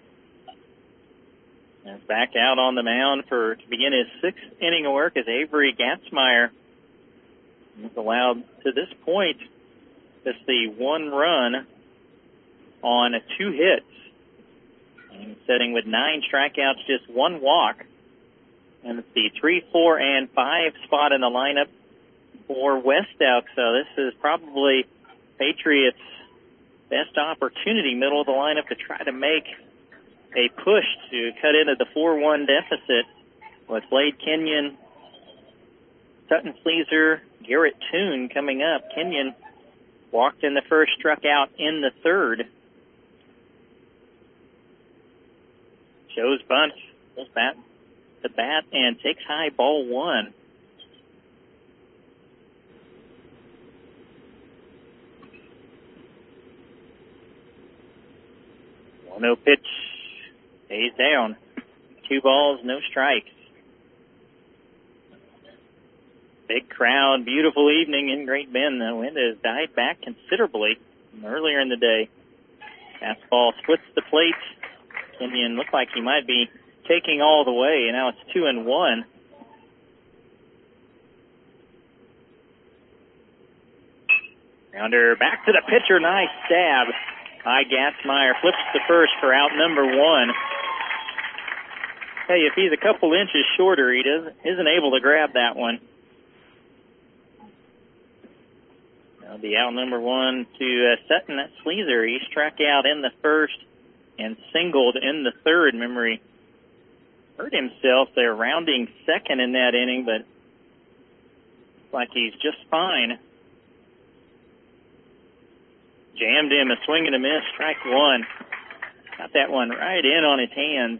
And back out on the mound for to begin his sixth inning of work is Avery Gatzmeyer. He's allowed to this point just the one run on two hits. And he's sitting with nine strikeouts, just one walk. And it's the three, four, and five spot in the lineup for West Elk. So this is probably Patriots' best opportunity, middle of the lineup, to try to make a push to cut into the four one deficit with Blade Kenyon, Sutton Sleezer, Garrett Toon coming up. Kenyon walked in the first, struck out in the third. Shows bunt, goes bat, the bat, and takes high, ball one. one oh pitch, stays down. Two balls, no strikes. Big crowd, beautiful evening in Great Bend. The wind has died back considerably from earlier in the day. Fastball splits the plate. Kenyon looked like he might be taking all the way, and now it's two and one. Rounder back to the pitcher, nice stab. High Gatzmeyer flips to first for out number one. Hey, if he's a couple inches shorter, he doesn't isn't able to grab that one. That'll be out number one to uh, Sutton. That's Sleezer. He struck out in the first and singled in the third. Remember, he hurt himself there, rounding second in that inning, but looks like he's just fine. Jammed him, a swing and a miss, strike one. Got that one right in on his hands.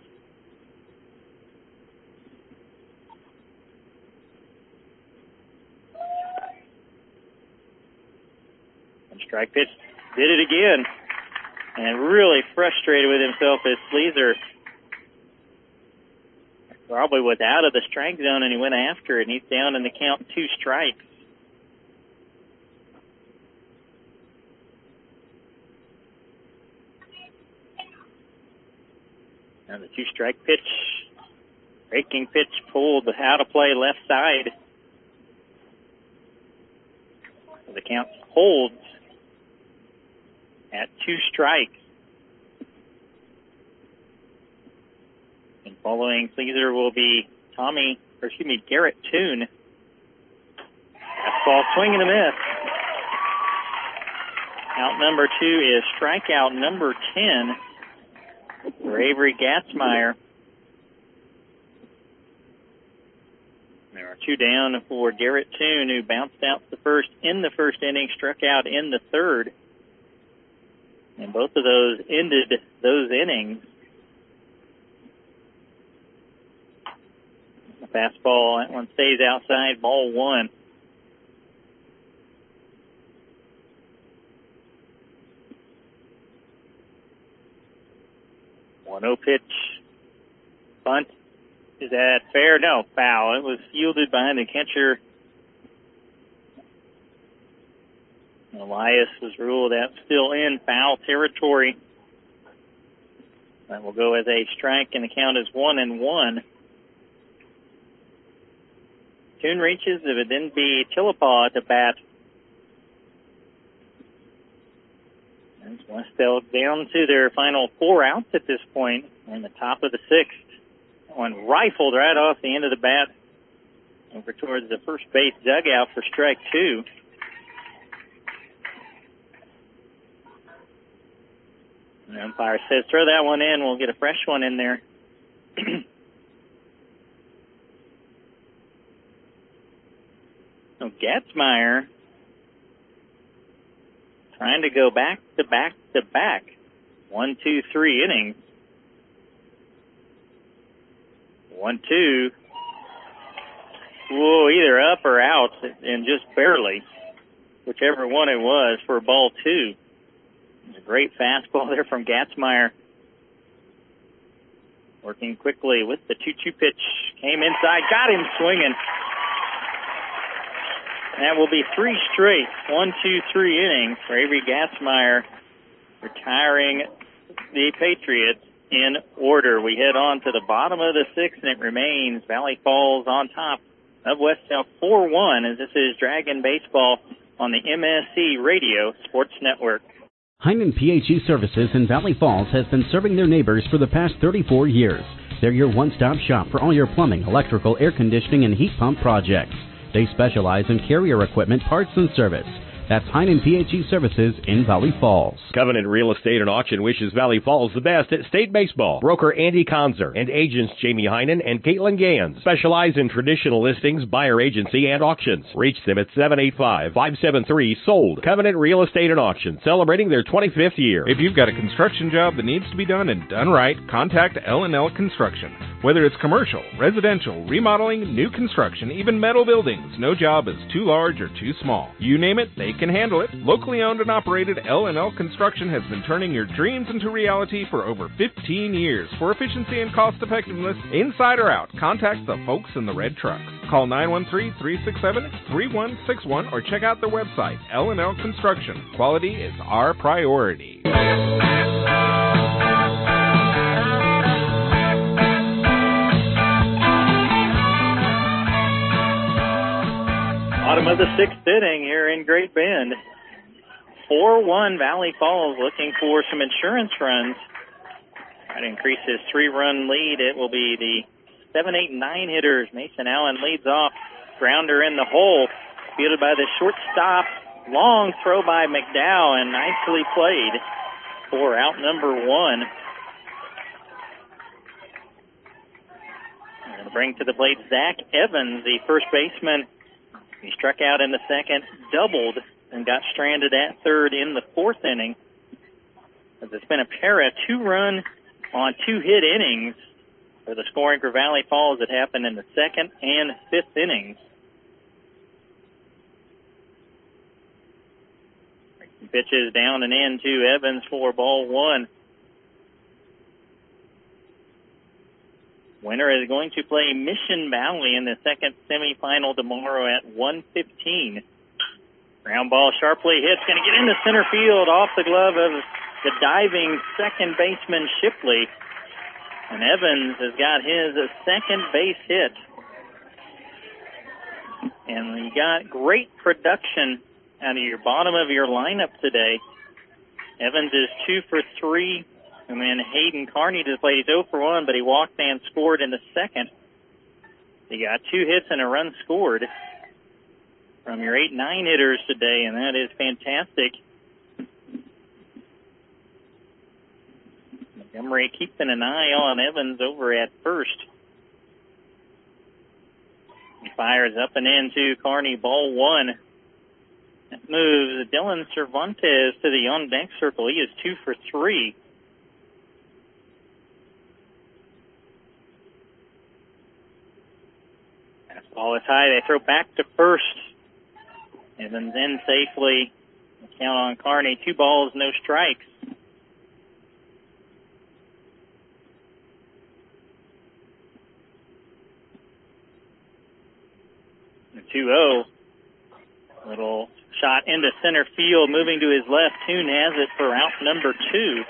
And strike pitch, did it again. And really frustrated with himself as Sleezer probably was out of the strike zone, and he went after it, and he's down in the count, two strikes. And the two-strike pitch, breaking pitch pulled out of play left side. So the count holds at two strikes. And following Sleezer will be Tommy, or excuse me, Garrett Toon. Fastball swing and a miss. Out number two is strikeout number ten. For Avery Gatzmeyer. There are two down for Garrett Toon, who bounced out the first in the first inning, struck out in the third. And both of those ended those innings. The fastball, that one stays outside, ball one. one oh pitch. Bunt. Is that fair? No, foul. It was fielded behind the catcher. Elias was ruled out still in foul territory. That will go as a strike, and the count is one and one. Toon reaches. It would then be Tillapaw to bat. And West Elk down to their final four outs at this point. We're in the top of the sixth. That one rifled right off the end of the bat over towards the first base dugout for strike two. And the umpire says, throw that one in. We'll get a fresh one in there. So Gatzmeyer trying to go back to back to back. One, two, three innings. One, two. Whoa, either up or out, and just barely. Whichever one it was for ball two. It was a great fastball there from Gatzmeyer. Working quickly with the two two pitch. Came inside, got him swinging. That will be three straight, one, two, three innings for Avery Gassmeyer, retiring the Patriots in order. We head on to the bottom of the sixth, and it remains Valley Falls on top of West South four one, as this is Dragon Baseball on the M S C Radio Sports Network. Hyman P H E Services in Valley Falls has been serving their neighbors for the past thirty-four years. They're your one-stop shop for all your plumbing, electrical, air conditioning, and heat pump projects. They specialize in carrier equipment, parts, and service. That's Hyman P H E Services in Valley Falls. Covenant Real Estate and Auction wishes Valley Falls the best at state baseball. Broker Andy Conzer and agents Jamie Heinen and Caitlin Gans specialize in traditional listings, buyer agency, and auctions. Reach them at seven eight five, five seven three, sold. Covenant Real Estate and Auction, celebrating their twenty-fifth year. If you've got a construction job that needs to be done and done right, contact L and L Construction. Whether it's commercial, residential, remodeling, new construction, even metal buildings, no job is too large or too small. You name it, they can handle it. Locally owned and operated, L and L Construction has been turning your dreams into reality for over fifteen years. For efficiency and cost effectiveness, inside or out, contact the folks in the red trucks. Call nine one three, three six seven, three one six one or check out their website, L and L Construction. Quality is our priority. Bottom of the sixth inning here in Great Bend. four one Valley Falls looking for some insurance runs. That increases three-run lead. It will be the seven, eight, nine hitters. Mason Allen leads off. Grounder in the hole. Fielded by the shortstop. Long throw by McDowell and nicely played for out number one. We're going to bring to the plate Zach Evans, the first baseman. He struck out in the second, doubled, and got stranded at third in the fourth inning. It's been a pair of two-run on two-hit innings for the scoring for Valley Falls that happened in the second and fifth innings. Pitches down and in to Evans for ball one. Winner is going to play Mission Valley in the second semifinal tomorrow at one fifteen. Ground ball sharply hit. Going to get into center field off the glove of the diving second baseman Shipley. And Evans has got his second base hit. And you got great production out of your bottom of your lineup today. Evans is two for three. And then Hayden Carney just played. He's oh for one, but he walked and scored in the second. He got two hits and a run scored from your eight nine hitters today, and that is fantastic. Montgomery keeping an eye on Evans over at first. He fires up and into Carney, ball one. That moves Dylan Cervantes to the on-deck circle. He is two for three. Ball is high. They throw back to first. Evans in safely. Count on Carney. Two balls, no strikes. two oh. Little shot into center field. Moving to his left. Toon has it for out number two.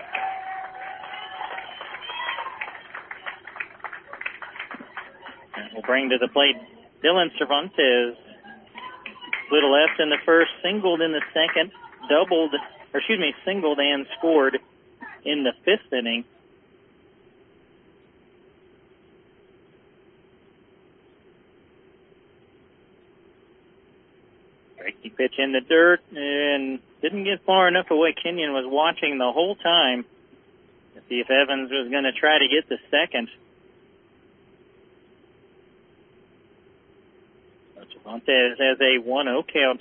And we'll bring to the plate Dylan Cervantes. Little left in the first, singled in the second, doubled, or excuse me, singled and scored in the fifth inning. Breaky pitch in the dirt and didn't get far enough away. Kenyon was watching the whole time to see if Evans was going to try to get the second. Cervantes has a one oh count.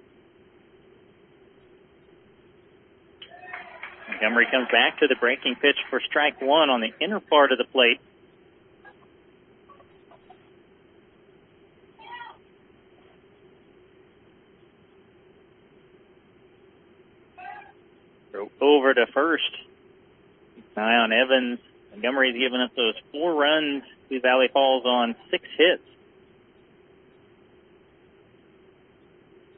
Montgomery comes back to the breaking pitch for strike one on the inner part of the plate. Throw over to first. Eye on Evans. Montgomery's given up those four runs to Valley Falls on six hits.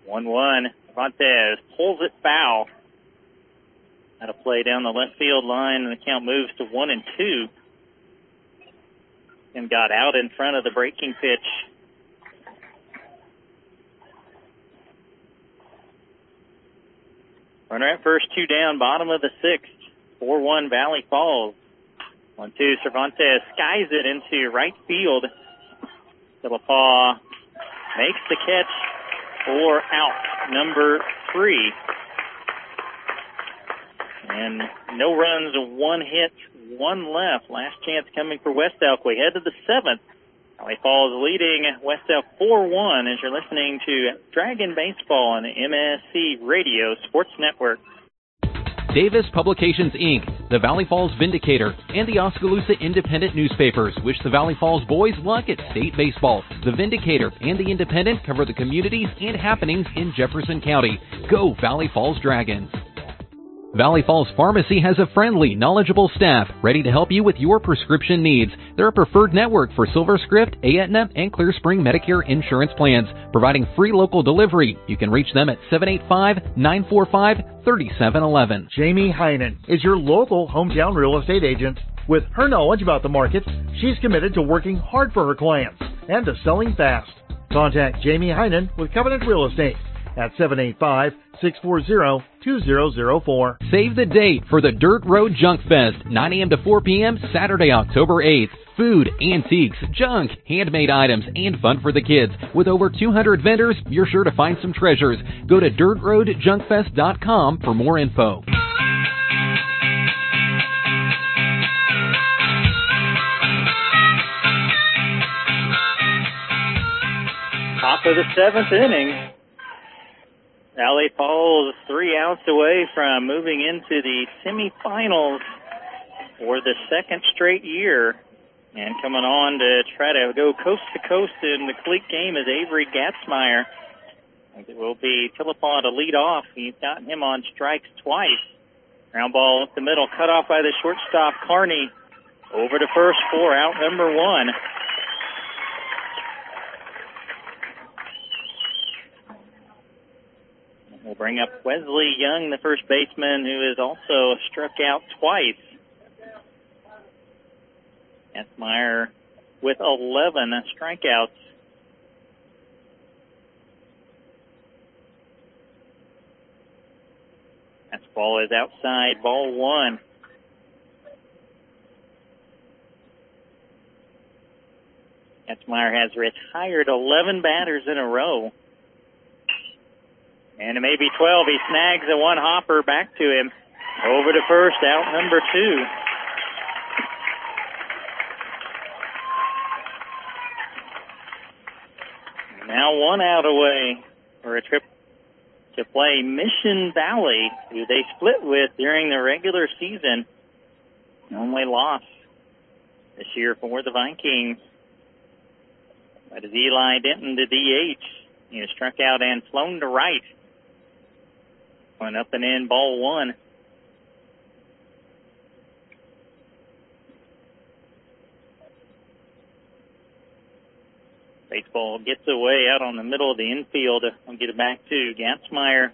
one one. Cervantes pulls it foul. Had a play down the left field line, and the count moves to one and two. And got out in front of the breaking pitch. Runner at first, two down, bottom of the sixth. four one Valley Falls. one two, Cervantes skies it into right field. Philippaugh makes the catch for out number three. And no runs, one hit, one left. Last chance coming for West Elk. We head to the seventh. Valley Falls leading West Elk four one as you're listening to Dragon Baseball on the M S C Radio Sports Network. Davis Publications, Incorporated, the Valley Falls Vindicator, and the Oskaloosa Independent newspapers wish the Valley Falls boys luck at state baseball. The Vindicator and the Independent cover the communities and happenings in Jefferson County. Go Valley Falls Dragons! Valley Falls Pharmacy has a friendly, knowledgeable staff ready to help you with your prescription needs. They're a preferred network for SilverScript, Aetna, and Clear Spring Medicare insurance plans, providing free local delivery. You can reach them at seven eight five, nine four five, three seven one one. Jamie Heinen is your local hometown real estate agent. With her knowledge about the market, she's committed to working hard for her clients and to selling fast. Contact Jamie Heinen with Covenant Real Estate at seven eight five, six four zero, two zero zero four. Save the date for the Dirt Road Junk Fest, nine a.m. to four p.m., Saturday, October eighth. Food, antiques, junk, handmade items, and fun for the kids. With over two hundred vendors, you're sure to find some treasures. Go to dirt road junk fest dot com for more info. Top of the seventh inning. Valley Falls three outs away from moving into the semifinals for the second straight year. And coming on to try to go coast to coast in the cleat game is Avery Gatzmeyer. It will be Philippaugh to lead off. He's gotten him on strikes twice. Ground ball up the middle, cut off by the shortstop, Carney. Over to first for out number one. We'll bring up Wesley Young, the first baseman, who has also struck out twice. Gatzmeyer with eleven strikeouts. That ball is outside, ball one. Gatzmeyer has retired eleven batters in a row. And it may be twelve. He snags a one hopper back to him. Over to first, out number two. Now one out away for a trip to play Mission Valley, who they split with during the regular season. Only loss this year for the Vikings. That is Eli Denton, the D H. He was struck out and flown to right. One up and in, ball one. Baseball gets away out on the middle of the infield. I'll get it back to Gatzmeyer.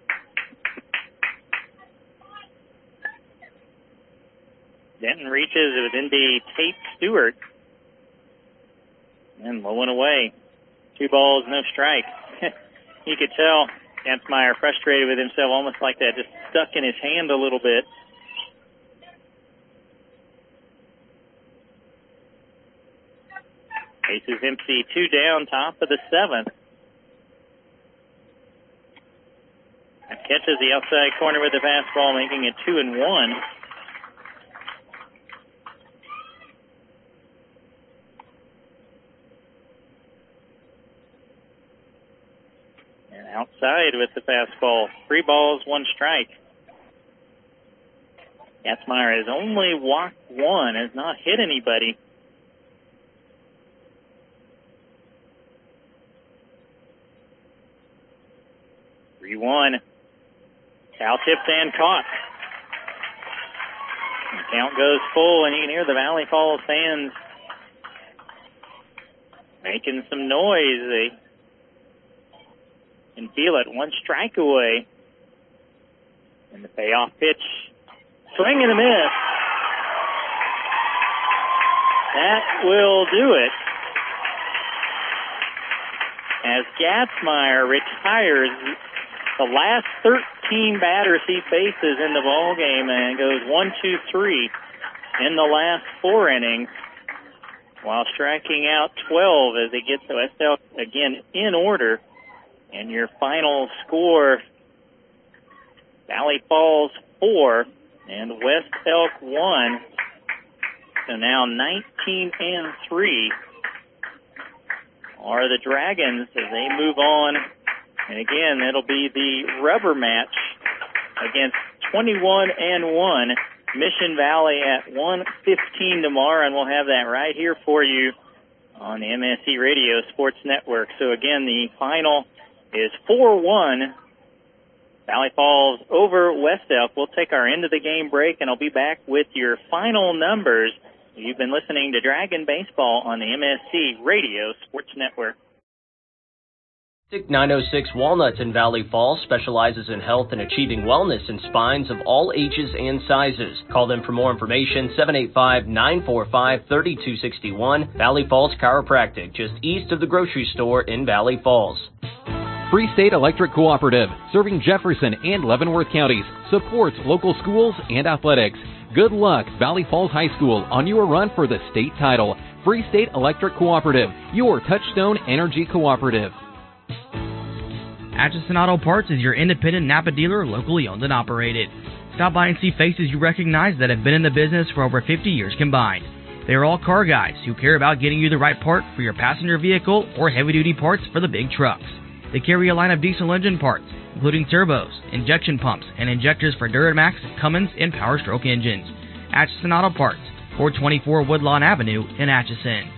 Denton reaches. It was into Tate Stewart. And low and away. Two balls, no strike. You could tell Gatzmeyer frustrated with himself, almost like that, just stuck in his hand a little bit. Bases empty, two down, top of the seventh. That catches the outside corner with the fastball, making it two and one. And outside with the fastball. Three balls, one strike. Gatzmeyer has only walked one, has not hit anybody. three one. Foul tipped and caught. The count goes full, and you can hear the Valley Falls fans making some noise. They can feel it. One strike away. And the payoff pitch, swing and a miss. That will do it. As Gatzmeyer retires the last thirteen batters he faces in the ball game and goes one, two, three in the last four innings, while striking out twelve as he gets West Elk again in order. And your final score, Valley Falls four and West Elk one. So now nineteen and three are the Dragons as they move on. And again, it'll be the rubber match against twenty-one and one Mission Valley at one fifteen tomorrow, and we'll have that right here for you on the M S C Radio Sports Network. So again, the final is four one. Valley Falls over West Elk. We'll take our end of the game break, and I'll be back with your final numbers. You've been listening to Dragon Baseball on the M S C Radio Sports Network. nine oh six Walnuts in Valley Falls specializes in health and achieving wellness in spines of all ages and sizes. Call them for more information, seven eight five, nine four five, three two six one. Valley Falls Chiropractic, just east of the grocery store in Valley Falls. Free State Electric Cooperative, serving Jefferson and Leavenworth counties, supports local schools and athletics. Good luck, Valley Falls High School, on your run for the state title. Free State Electric Cooperative, your Touchstone Energy Cooperative. Atchison Auto Parts is your independent Napa dealer, locally owned and operated. Stop by and see faces you recognize that have been in the business for over fifty years combined. They are all car guys who care about getting you the right part for your passenger vehicle or heavy-duty parts for the big trucks. They carry a line of diesel engine parts, including turbos, injection pumps, and injectors for Duramax, Cummins, and Power Stroke engines. Atchison Auto Parts, four twenty-four Woodlawn Avenue in Atchison.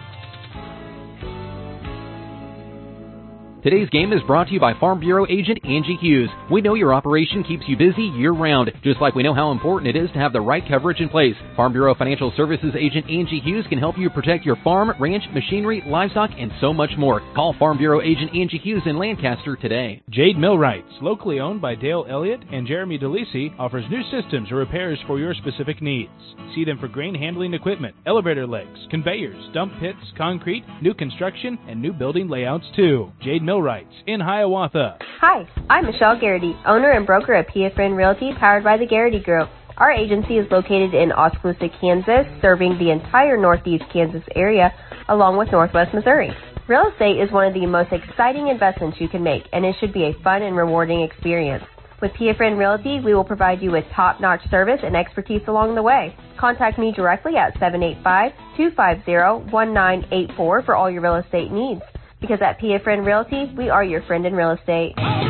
Today's game is brought to you by Farm Bureau agent Angie Hughes. We know your operation keeps you busy year-round, just like we know how important it is to have the right coverage in place. Farm Bureau Financial Services agent Angie Hughes can help you protect your farm, ranch, machinery, livestock, and so much more. Call Farm Bureau agent Angie Hughes in Lancaster today. Jade Millwrights, locally owned by Dale Elliott and Jeremy DeLisi, offers new systems or repairs for your specific needs. See them for grain handling equipment, elevator legs, conveyors, dump pits, concrete, new construction, and new building layouts too. Jade Millwrights in Hiawatha. Hi, I'm Michelle Garrity, owner and broker at P F N Realty, powered by the Garrity Group. Our agency is located in Oskaloosa, Kansas, serving the entire northeast Kansas area, along with northwest Missouri. Real estate is one of the most exciting investments you can make, and it should be a fun and rewarding experience. With P F N Realty, we will provide you with top-notch service and expertise along the way. Contact me directly at seven eight five, two five zero, one nine eight four for all your real estate needs. Because at P F N Realty, we are your friend in real estate.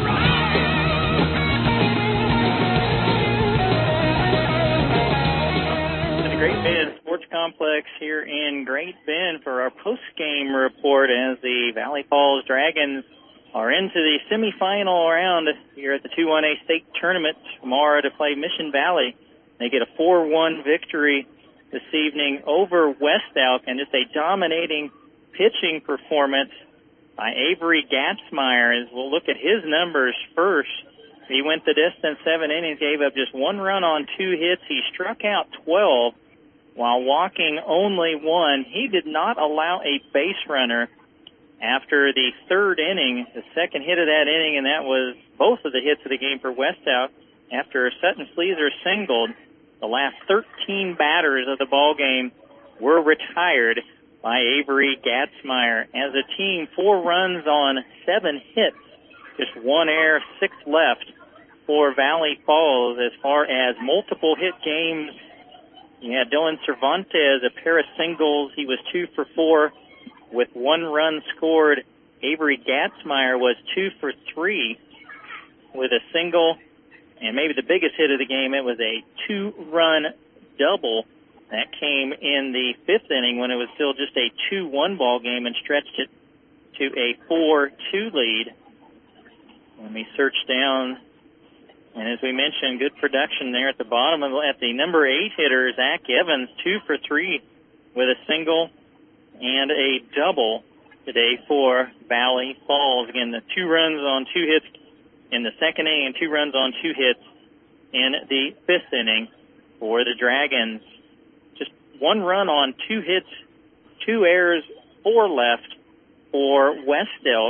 To the Great Bend Sports Complex here in Great Bend for our post-game report as the Valley Falls Dragons are into the semifinal round here at the two one A state tournament tomorrow to play Mission Valley. They get a four one victory this evening over West Elk, and just a dominating pitching performance by Avery Gatzmeyer. As we'll look at his numbers first. He went the distance, seven innings, gave up just one run on two hits. He struck out twelve while walking only one. He did not allow a base runner after the third inning, the second hit of that inning, and that was both of the hits of the game for West Elk. After Sutton Fleaser singled, the last thirteen batters of the ball game were retired by Avery Gatzmeyer. As a team, four runs on seven hits, just one error, six left for Valley Falls. As far as multiple hit games, you had Dylan Cervantes, a pair of singles. He was two for four with one run scored. Avery Gatzmeyer was two for three with a single, and maybe the biggest hit of the game, it was a two-run double that came in the fifth inning when it was still just a two one ball game and stretched it to a four two lead. Let me search down. And as we mentioned, good production there at the bottom of at the number eight hitter, Zach Evans, two for three with a single and a double. today for Valley Falls. Again, the two runs on two hits in the second inning and two runs on two hits in the fifth inning for the Dragons. Just one run on two hits, two errors, four left for West Elk.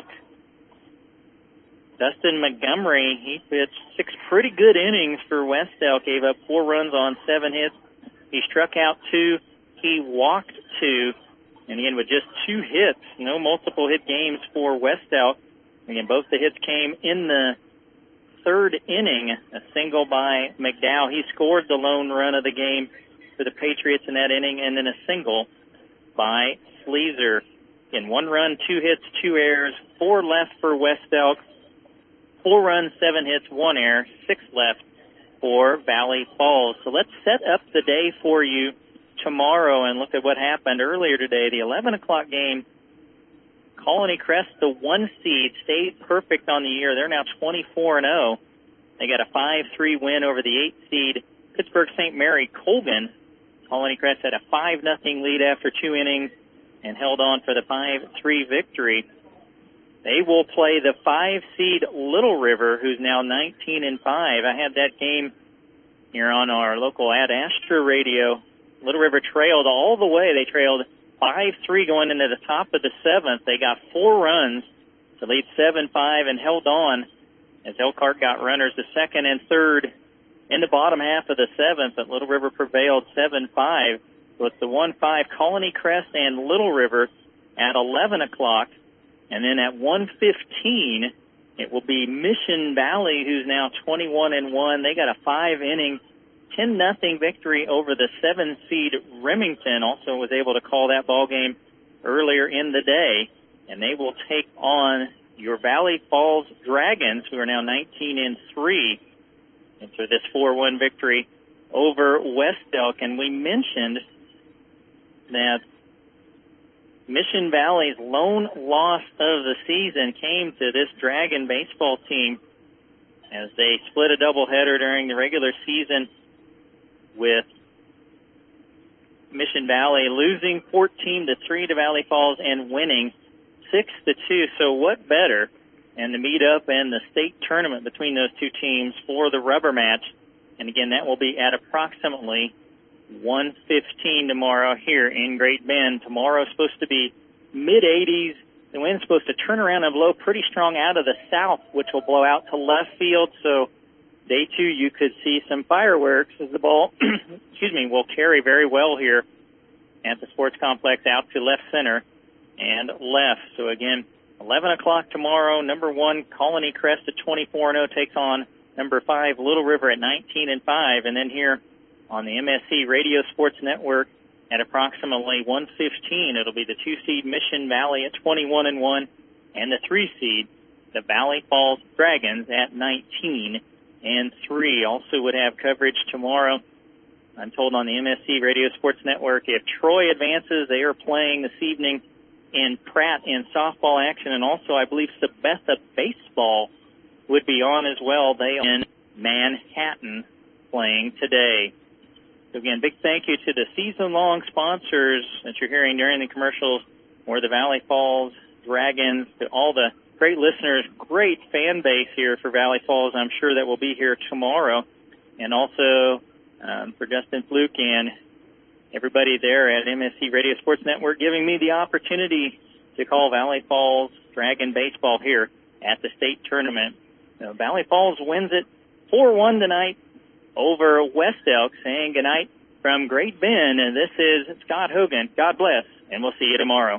Dustin Montgomery, he pitched six pretty good innings for West Elk, gave up four runs on seven hits. He struck out two. He walked two. And again, with just two hits, no multiple hit games for West Elk. Again, both the hits came in the third inning. A single by McDowell. He scored the lone run of the game for the Patriots in that inning, and then a single by Sleezer. Again, one run, two hits, two errors, four left for West Elk. Four runs, seven hits, one error, six left for Valley Falls. So let's set up the day for you tomorrow and look at what happened earlier today. The eleven o'clock game, Colony Crest, the one seed, stayed perfect on the year. They're now twenty-four and oh. They got a five three win over the eight seed Pittsburgh Saint Mary Colgan. Colony Crest had a five nothing lead after two innings and held on for the five three victory. They will play the five seed Little River, who's now nineteen and five. I had that game here on our local Ad Astra radio. Little River trailed all the way. They trailed five three going into the top of the seventh. They got four runs to lead seven five and held on as Elkhart got runners to second and third in the bottom half of the seventh, but Little River prevailed seven five with the one five Colony Crest and Little River at eleven o'clock. And then at one fifteen, it will be Mission Valley, who's now twenty-one and one. They got a five-inning, ten nothing victory over the seven seed Remington. Also was able to call that ball game earlier in the day. And they will take on your Valley Falls Dragons, who are now nineteen and three, after this four one victory over West Elk. And we mentioned that Mission Valley's lone loss of the season came to this Dragon baseball team as they split a doubleheader during the regular season, with Mission Valley losing fourteen to three to Valley Falls and winning six to two. So what better? And the meet-up and the state tournament between those two teams for the rubber match. And again, that will be at approximately one fifteen tomorrow here in Great Bend. Tomorrow is supposed to be mid eighties. The wind's supposed to turn around and blow pretty strong out of the south, which will blow out to left field. So day two, you could see some fireworks as the ball, excuse me, will carry very well here at the sports complex out to left center and left. So again, eleven o'clock tomorrow. Number one, Colony Crest at twenty-four and oh takes on number five, Little River at nineteen and five. And then here on the M S C Radio Sports Network at approximately one fifteen, it'll be the two seed Mission Valley at twenty-one and one, and the three seed, the Valley Falls Dragons, at nineteen and three. Also would have coverage tomorrow, I'm told, on the M S C Radio Sports Network. If Troy advances, they are playing this evening in Pratt in softball action, and also I believe Sabetha baseball would be on as well. They are in Manhattan playing today. So again, big thank you to the season-long sponsors that you're hearing during the commercials, or the Valley Falls Dragons, to all the great listeners, great fan base here for Valley Falls. I'm sure that will be here tomorrow. And also um, for Justin Fluke and everybody there at M S C Radio Sports Network, giving me the opportunity to call Valley Falls Dragon baseball here at the state tournament. So Valley Falls wins it four one tonight over West Elk, saying goodnight from Great Bend. And this is Scott Hogan. God bless, and we'll see you tomorrow.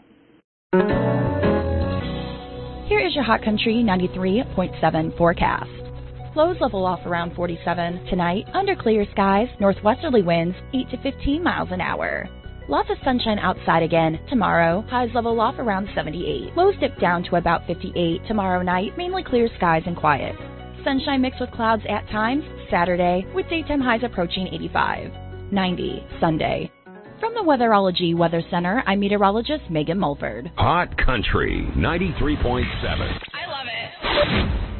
Here is your Hot Country ninety-three point seven forecast. Lows level off around forty-seven. Tonight, under clear skies, northwesterly winds eight to fifteen miles an hour. Lots of sunshine outside again. Tomorrow, highs level off around seventy-eight. Lows dip down to about fifty-eight. Tomorrow night, mainly clear skies and quiet. Sunshine mixed with clouds at times. Saturday, with daytime highs approaching eighty-five. ninety Sunday. From the Weatherology Weather Center, I'm meteorologist Megan Mulford. Hot Country ninety-three point seven. I love it.